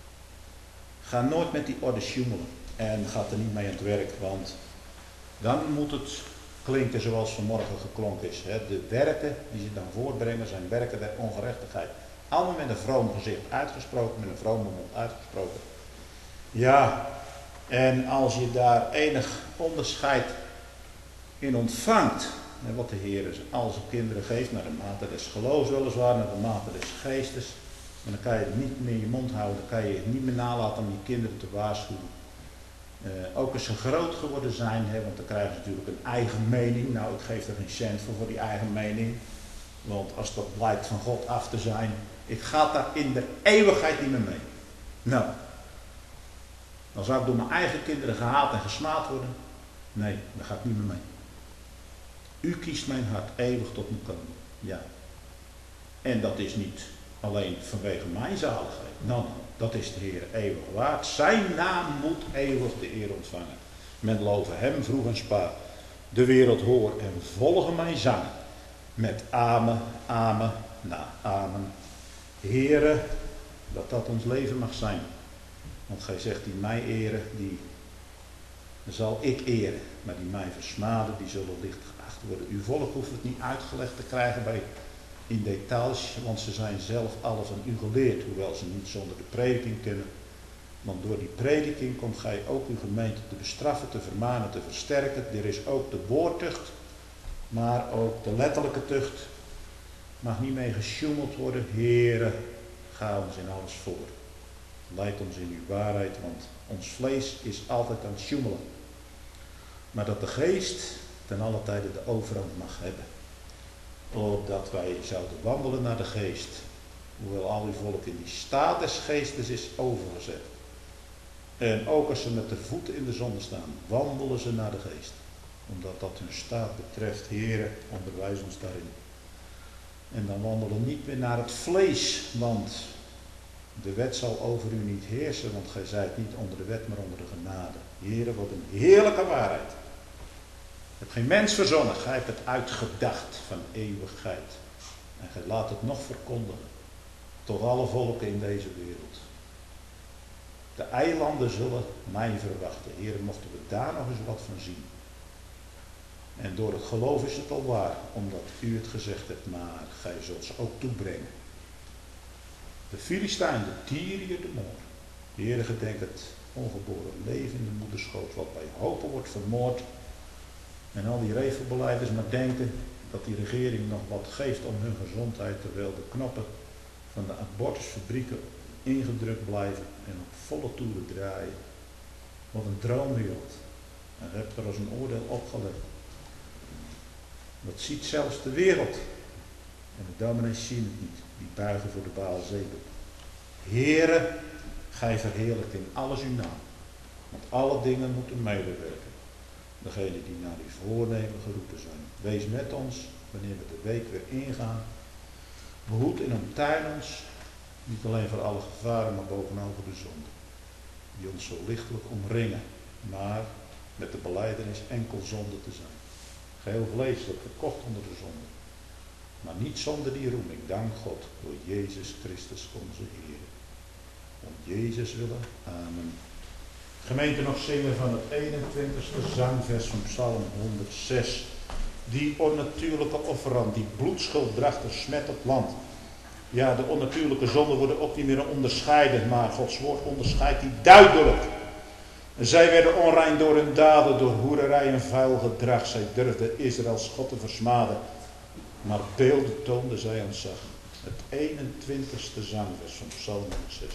Ga nooit met die orde sjoemelen. En ga er niet mee aan het werk. Want dan moet het klinken zoals vanmorgen geklonken is. De werken die ze dan voortbrengen zijn werken der ongerechtigheid. Allemaal met een vroom gezicht uitgesproken. Met een vrome mond uitgesproken. Ja, en als je daar enig onderscheid in ontvangt, en wat de Heer al zijn kinderen geeft, naar de mate des geloofs weliswaar, naar de mate des geestes, maar dan kan je het niet meer in je mond houden, dan kan je het niet meer nalaten om je kinderen te waarschuwen. Uh, ook als ze groot geworden zijn, hè, want dan krijgen ze natuurlijk een eigen mening. Nou, ik geef er geen cent voor, voor die eigen mening, want als dat blijkt van God af te zijn, ik ga daar in de eeuwigheid niet meer mee. Nou, dan zou ik door mijn eigen kinderen gehaat en gesmaad worden. Nee, daar ga ik niet meer mee. U kiest mijn hart eeuwig tot me komen. Ja. En dat is niet alleen vanwege mijn zaligheid. Nou, dat is de Heer eeuwig waard. Zijn naam moet eeuwig de eer ontvangen. Men loven hem vroeg en spaar. De wereld hoor en volgen mijn zang. Met amen, amen, na amen. Heere, dat dat ons leven mag zijn. Want gij zegt die mij eren, die zal ik eren. Maar die mij versmaden, die zullen licht geacht worden. Uw volk hoeft het niet uitgelegd te krijgen bij, in details, want ze zijn zelf alle van u geleerd. Hoewel ze niet zonder de prediking kunnen. Want door die prediking komt gij ook uw gemeente te bestraffen, te vermanen, te versterken. Er is ook de woordtucht, maar ook de letterlijke tucht. Mag niet mee gesjoemeld worden. Heere, ga ons in alles voor. Leid ons in uw waarheid, want ons vlees is altijd aan het sjoemelen. Maar dat de geest ten alle tijde de overhand mag hebben. Opdat wij zouden wandelen naar de geest. Hoewel al uw volk in die staat des geestes is overgezet. En ook als ze met de voeten in de zonde staan, wandelen ze naar de geest. Omdat dat hun staat betreft. Heere, onderwijs ons daarin. En dan wandelen niet meer naar het vlees, want de wet zal over u niet heersen, want gij zijt niet onder de wet, maar onder de genade. Heere, wat een heerlijke waarheid. Je hebt geen mens verzonnen, gij hebt het uitgedacht van eeuwigheid. En gij laat het nog verkondigen tot alle volken in deze wereld. De eilanden zullen mij verwachten. Heere, mochten we daar nog eens wat van zien. En door het geloof is het al waar, omdat u het gezegd hebt, maar gij zult ze ook toebrengen. De Filistijn, de Tyriër, de Moor. Heere, gedenk het ongeboren leven in de moederschoot, wat bij hopen wordt vermoord. En al die revelbeleiders maar denken dat die regering nog wat geeft om hun gezondheid, terwijl de knoppen van de abortusfabrieken ingedrukt blijven en op volle toeren draaien. Wat een droomwereld. En hebt er als een oordeel opgelegd. Dat ziet zelfs de wereld. En de dominees zien het niet. Die buigen voor de Baal Zebub. Heere, gij verheerlijkt in alles uw naam. Want alle dingen moeten medewerken. degenen die naar uw voornemen geroepen zijn. Wees met ons wanneer we de week weer ingaan. Behoed en omtuin ons, niet alleen voor alle gevaren, maar bovenal voor de zonde, die ons zo lichtelijk omringen, maar met de belijdenis enkel zonde te zijn. Geheel vleeselijk, verkocht onder de zonde. Maar niet zonder die roem. Ik dank God door Jezus Christus onze Heer. Om Jezus willen. Amen. Gemeente, nog zingen van het eenentwintigste zangvers van Psalm honderdzes. Die onnatuurlijke offerand, die bloedschulddrachter smet het land. Ja, de onnatuurlijke zonden worden ook niet meer onderscheiden, maar Gods woord onderscheidt die duidelijk. En zij werden onrein door hun daden, door hoererij en vuil gedrag. Zij durfden Israëls God te versmaden. Maar beelden toonden zij ontzag. Het eenentwintigste zangvers van Psalm honderdzes.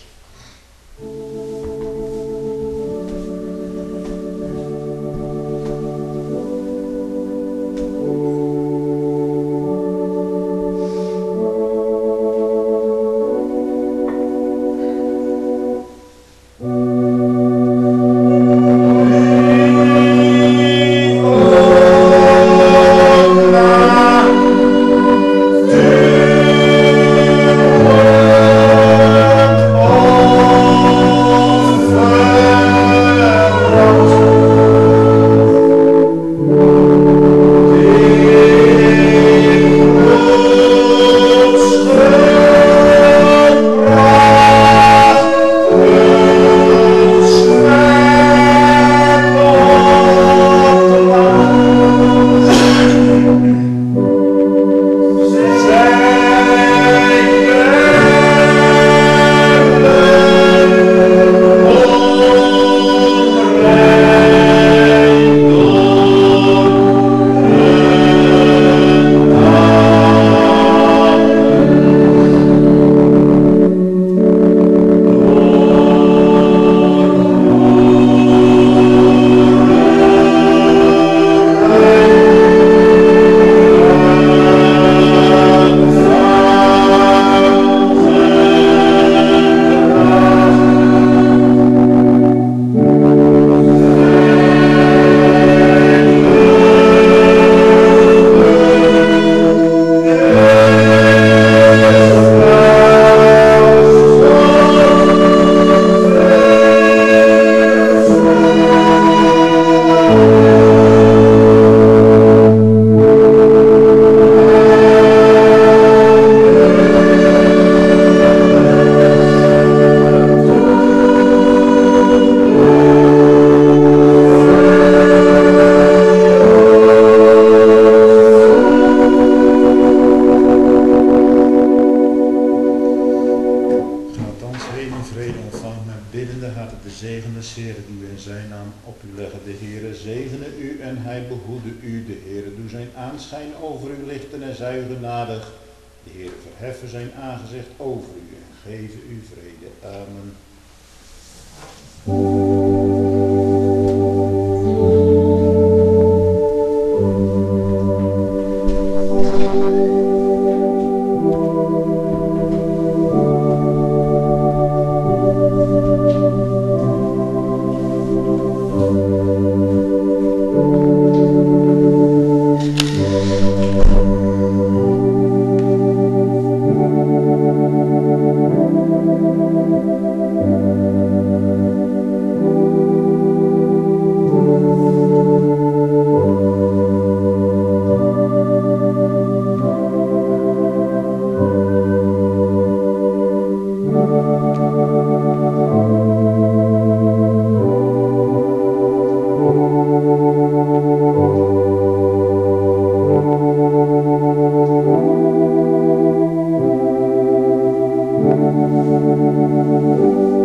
Thank you.